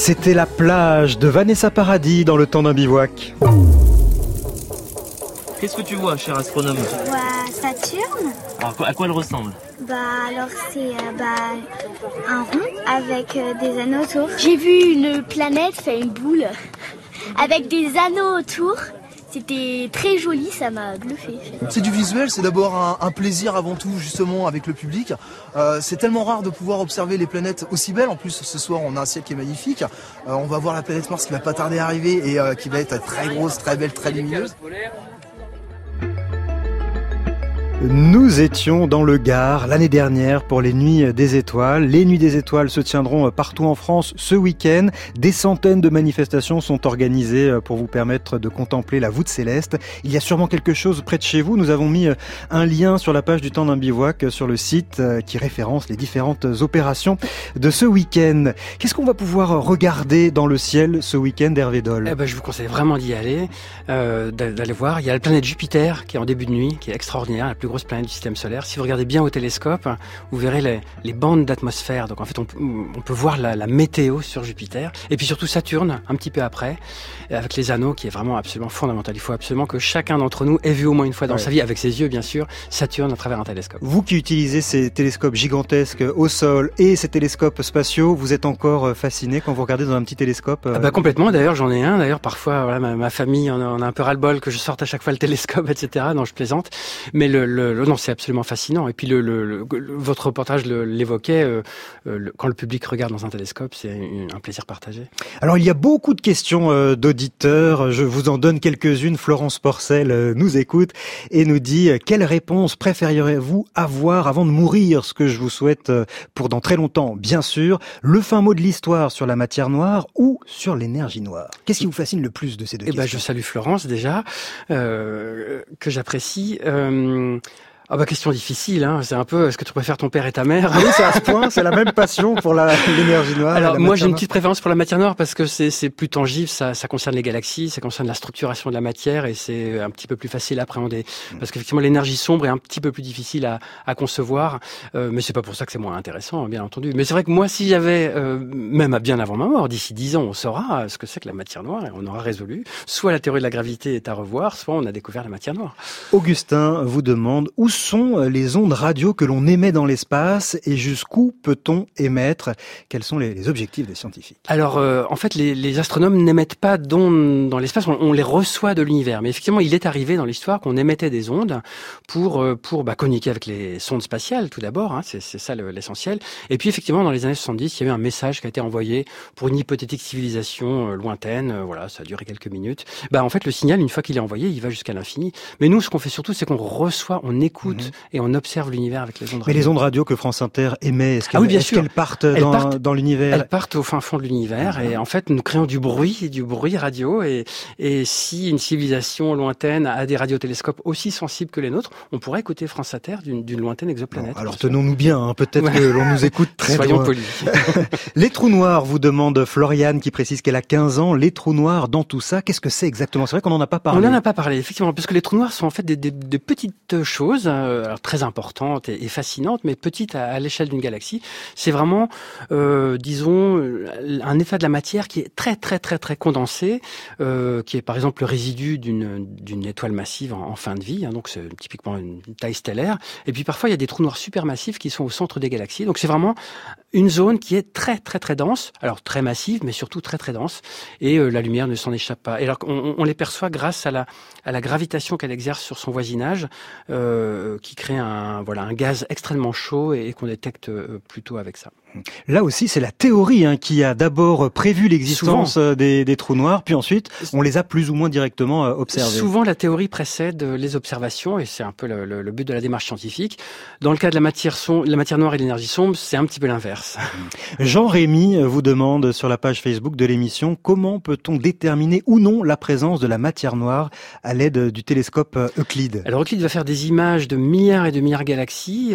C'était la plage de Vanessa Paradis dans Le Temps d'un bivouac. Qu'est-ce que tu vois, cher astronome? Je vois Saturne. Alors, à quoi elle ressemble? Alors c'est un rond avec des anneaux autour. J'ai vu une planète, fait une boule, avec des anneaux autour. C'était très joli, ça m'a bluffé. C'est du visuel, c'est d'abord un plaisir avant tout justement avec le public. C'est tellement rare de pouvoir observer les planètes aussi belles. En plus ce soir on a un ciel qui est magnifique. On va voir la planète Mars qui va pas tarder à arriver et qui va être très grosse, très belle, très lumineuse. Nous étions dans le Gard l'année dernière pour les Nuits des Étoiles. Les Nuits des Étoiles se tiendront partout en France ce week-end. Des centaines de manifestations sont organisées pour vous permettre de contempler la voûte céleste. Il y a sûrement quelque chose près de chez vous. Nous avons mis un lien sur la page du Temps d'un bivouac sur le site qui référence les différentes opérations de ce week-end. Qu'est-ce qu'on va pouvoir regarder dans le ciel ce week-end, Hervé Dole ? Je vous conseille vraiment d'y aller, d'aller voir. Il y a la planète Jupiter qui est en début de nuit, qui est extraordinaire, la plus grosse planète du système solaire. Si vous regardez bien au télescope, vous verrez les bandes d'atmosphère. Donc en fait, on peut voir la météo sur Jupiter. Et puis surtout Saturne, un petit peu après, avec les anneaux, qui est vraiment absolument fondamental. Il faut absolument que chacun d'entre nous ait vu au moins une fois dans sa vie, avec ses yeux bien sûr, Saturne à travers un télescope. Vous qui utilisez ces télescopes gigantesques au sol et ces télescopes spatiaux, vous êtes encore fasciné quand vous regardez dans un petit télescope Complètement, d'ailleurs j'en ai un. D'ailleurs parfois voilà, ma famille en a un peu ras-le-bol que je sorte à chaque fois le télescope, etc. Non, je plaisante. Mais non, c'est absolument fascinant. Et puis votre reportage l'évoquait, quand le public regarde dans un télescope, c'est un plaisir partagé. Alors il y a beaucoup de questions d'auditeurs, je vous en donne quelques-unes. Florence Porcel nous écoute et nous dit « Quelle réponse préféreriez-vous avoir avant de mourir ?» Ce que je vous souhaite pour dans très longtemps, bien sûr. Le fin mot de l'histoire sur la matière noire ou sur l'énergie noire. Qu'est-ce qui vous fascine le plus de ces deux questions ? Je salue Florence déjà, que j'apprécie. Question difficile, hein. C'est un peu, est-ce que tu préfères ton père et ta mère? Oui, c'est à ce point, c'est la même passion pour l'énergie noire. Alors, moi, j'ai une petite préférence pour la matière noire parce que c'est plus tangible, ça concerne les galaxies, ça concerne la structuration de la matière et c'est un petit peu plus facile à appréhender. Parce qu'effectivement, l'énergie sombre est un petit peu plus difficile à concevoir, mais c'est pas pour ça que c'est moins intéressant, bien entendu. Mais c'est vrai que moi, si j'avais, même bien avant ma mort, d'ici 10 ans, on saura ce que c'est que la matière noire et on aura résolu. Soit la théorie de la gravité est à revoir, soit on a découvert la matière noire. Augustin vous demande où sont les ondes radio que l'on émet dans l'espace et jusqu'où peut-on émettre? Quels sont les objectifs des scientifiques? Alors, en fait, les astronomes n'émettent pas d'ondes dans l'espace, on les reçoit de l'univers. Mais effectivement, il est arrivé dans l'histoire qu'on émettait des ondes pour communiquer avec les sondes spatiales, tout d'abord, hein, c'est ça l'essentiel. Et puis, effectivement, dans les années 70, il y a eu un message qui a été envoyé pour une hypothétique civilisation lointaine. Voilà, ça a duré quelques minutes. En fait, le signal, une fois qu'il est envoyé, il va jusqu'à l'infini. Mais nous, ce qu'on fait surtout, c'est qu'on reçoit, on écoute et on observe l'univers avec les ondes radio. Mais les ondes radio que France Inter émet, est-ce qu'elles partent dans l'univers? Elles partent au fin fond de l'univers et en fait nous créons du bruit radio et si une civilisation lointaine a des radiotélescopes aussi sensibles que les nôtres, on pourrait écouter France Inter d'une lointaine exoplanète. Alors tenons-nous bien, hein, peut-être que l'on nous écoute très loin. Soyons polis. Les trous noirs, vous demande Floriane qui précise qu'elle a 15 ans. Les trous noirs dans tout ça, qu'est-ce que c'est exactement? C'est vrai qu'on n'en a pas parlé. On n'en a pas parlé, effectivement, parce que les trous noirs sont en fait des petites choses, alors très importantes et fascinantes, mais petites à l'échelle d'une galaxie. C'est vraiment, disons, un état de la matière qui est très très très très condensé, qui est par exemple le résidu d'une étoile massive en fin de vie, hein, donc c'est typiquement une taille stellaire. Et puis parfois il y a des trous noirs supermassifs qui sont au centre des galaxies. Donc c'est vraiment une zone qui est très très très dense, alors très massive, mais surtout très très dense. Et la lumière ne s'en échappe pas. Et alors on les perçoit grâce à la gravitation qu'elle exerce sur son voisinage, qui crée un gaz extrêmement chaud et qu'on détecte plutôt avec ça. Là aussi, c'est la théorie qui a d'abord prévu l'existence des trous noirs, puis ensuite, on les a plus ou moins directement observés. Souvent, la théorie précède les observations, et c'est un peu le but de la démarche scientifique. Dans le cas de la matière noire et l'énergie sombre, c'est un petit peu l'inverse. Jean-Rémy vous demande sur la page Facebook de l'émission comment peut-on déterminer ou non la présence de la matière noire à l'aide du télescope Euclide. Alors Euclide va faire des images de milliards et de milliards de galaxies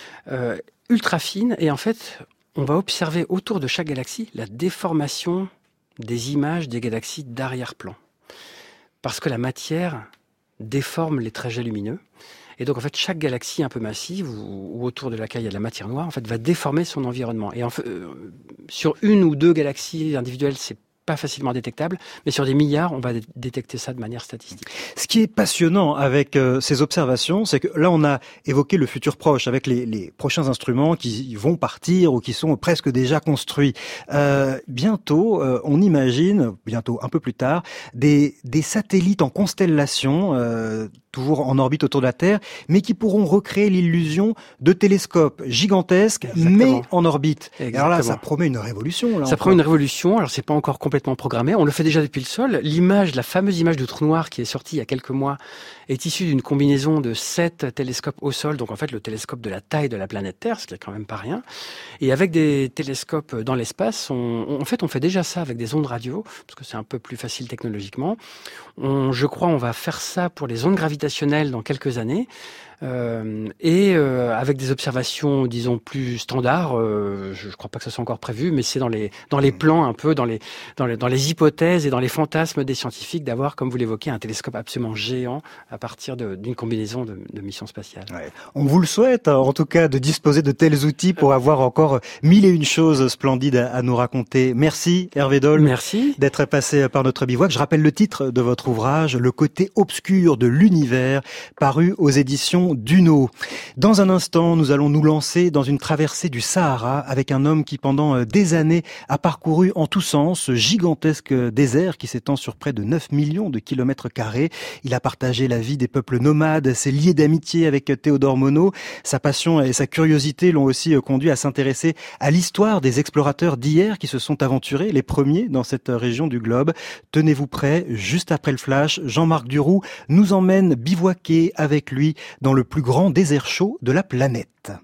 ultra fines, et en fait, on va observer autour de chaque galaxie la déformation des images des galaxies d'arrière-plan. Parce que la matière déforme les trajets lumineux. Et donc, en fait, chaque galaxie un peu massive ou autour de laquelle il y a de la matière noire, en fait, va déformer son environnement. Et sur une ou deux galaxies individuelles, c'est pas facilement détectable, mais sur des milliards, on va détecter ça de manière statistique. Ce qui est passionnant avec ces observations, c'est que là, on a évoqué le futur proche, avec les prochains instruments qui vont partir ou qui sont presque déjà construits. Bientôt, on imagine, bientôt, un peu plus tard, des satellites en constellation, toujours en orbite autour de la Terre, mais qui pourront recréer l'illusion de télescopes gigantesques, mais en orbite. Alors là, ça promet une révolution. Ça promet une révolution. Alors c'est pas encore complètement programmé. On le fait déjà depuis le sol. La fameuse image du trou noir qui est sortie il y a quelques mois, est issue d'une combinaison de 7 télescopes au sol. Donc en fait, le télescope de la taille de la planète Terre, ce qui est quand même pas rien. Et avec des télescopes dans l'espace, on fait déjà ça avec des ondes radio, parce que c'est un peu plus facile technologiquement. Je crois, on va faire ça pour les ondes gravitationnelles dans quelques années. Avec des observations, disons, plus standards, je crois pas que ça soit encore prévu, mais c'est dans les plans un peu, dans les hypothèses et dans les fantasmes des scientifiques d'avoir, comme vous l'évoquez, un télescope absolument géant à partir d'une combinaison de missions spatiales. Ouais. On vous le souhaite, en tout cas, de disposer de tels outils pour avoir encore 1001 choses splendides à nous raconter. Merci Hervé Doll. Merci d'être passé par notre bivouac. Je rappelle le titre de votre ouvrage, Le côté obscur de l'univers, paru aux éditions Duno. Dans un instant, nous allons nous lancer dans une traversée du Sahara avec un homme qui pendant des années a parcouru en tous sens ce gigantesque désert qui s'étend sur près de 9 millions de kilomètres carrés. Il a partagé la vie des peuples nomades, s'est lié d'amitié avec Théodore Monod. Sa passion et sa curiosité l'ont aussi conduit à s'intéresser à l'histoire des explorateurs d'hier qui se sont aventurés, les premiers dans cette région du globe. Tenez-vous prêts, juste après le flash, Jean-Marc Duroux nous emmène bivouaquer avec lui dans le plus grand désert chaud de la planète.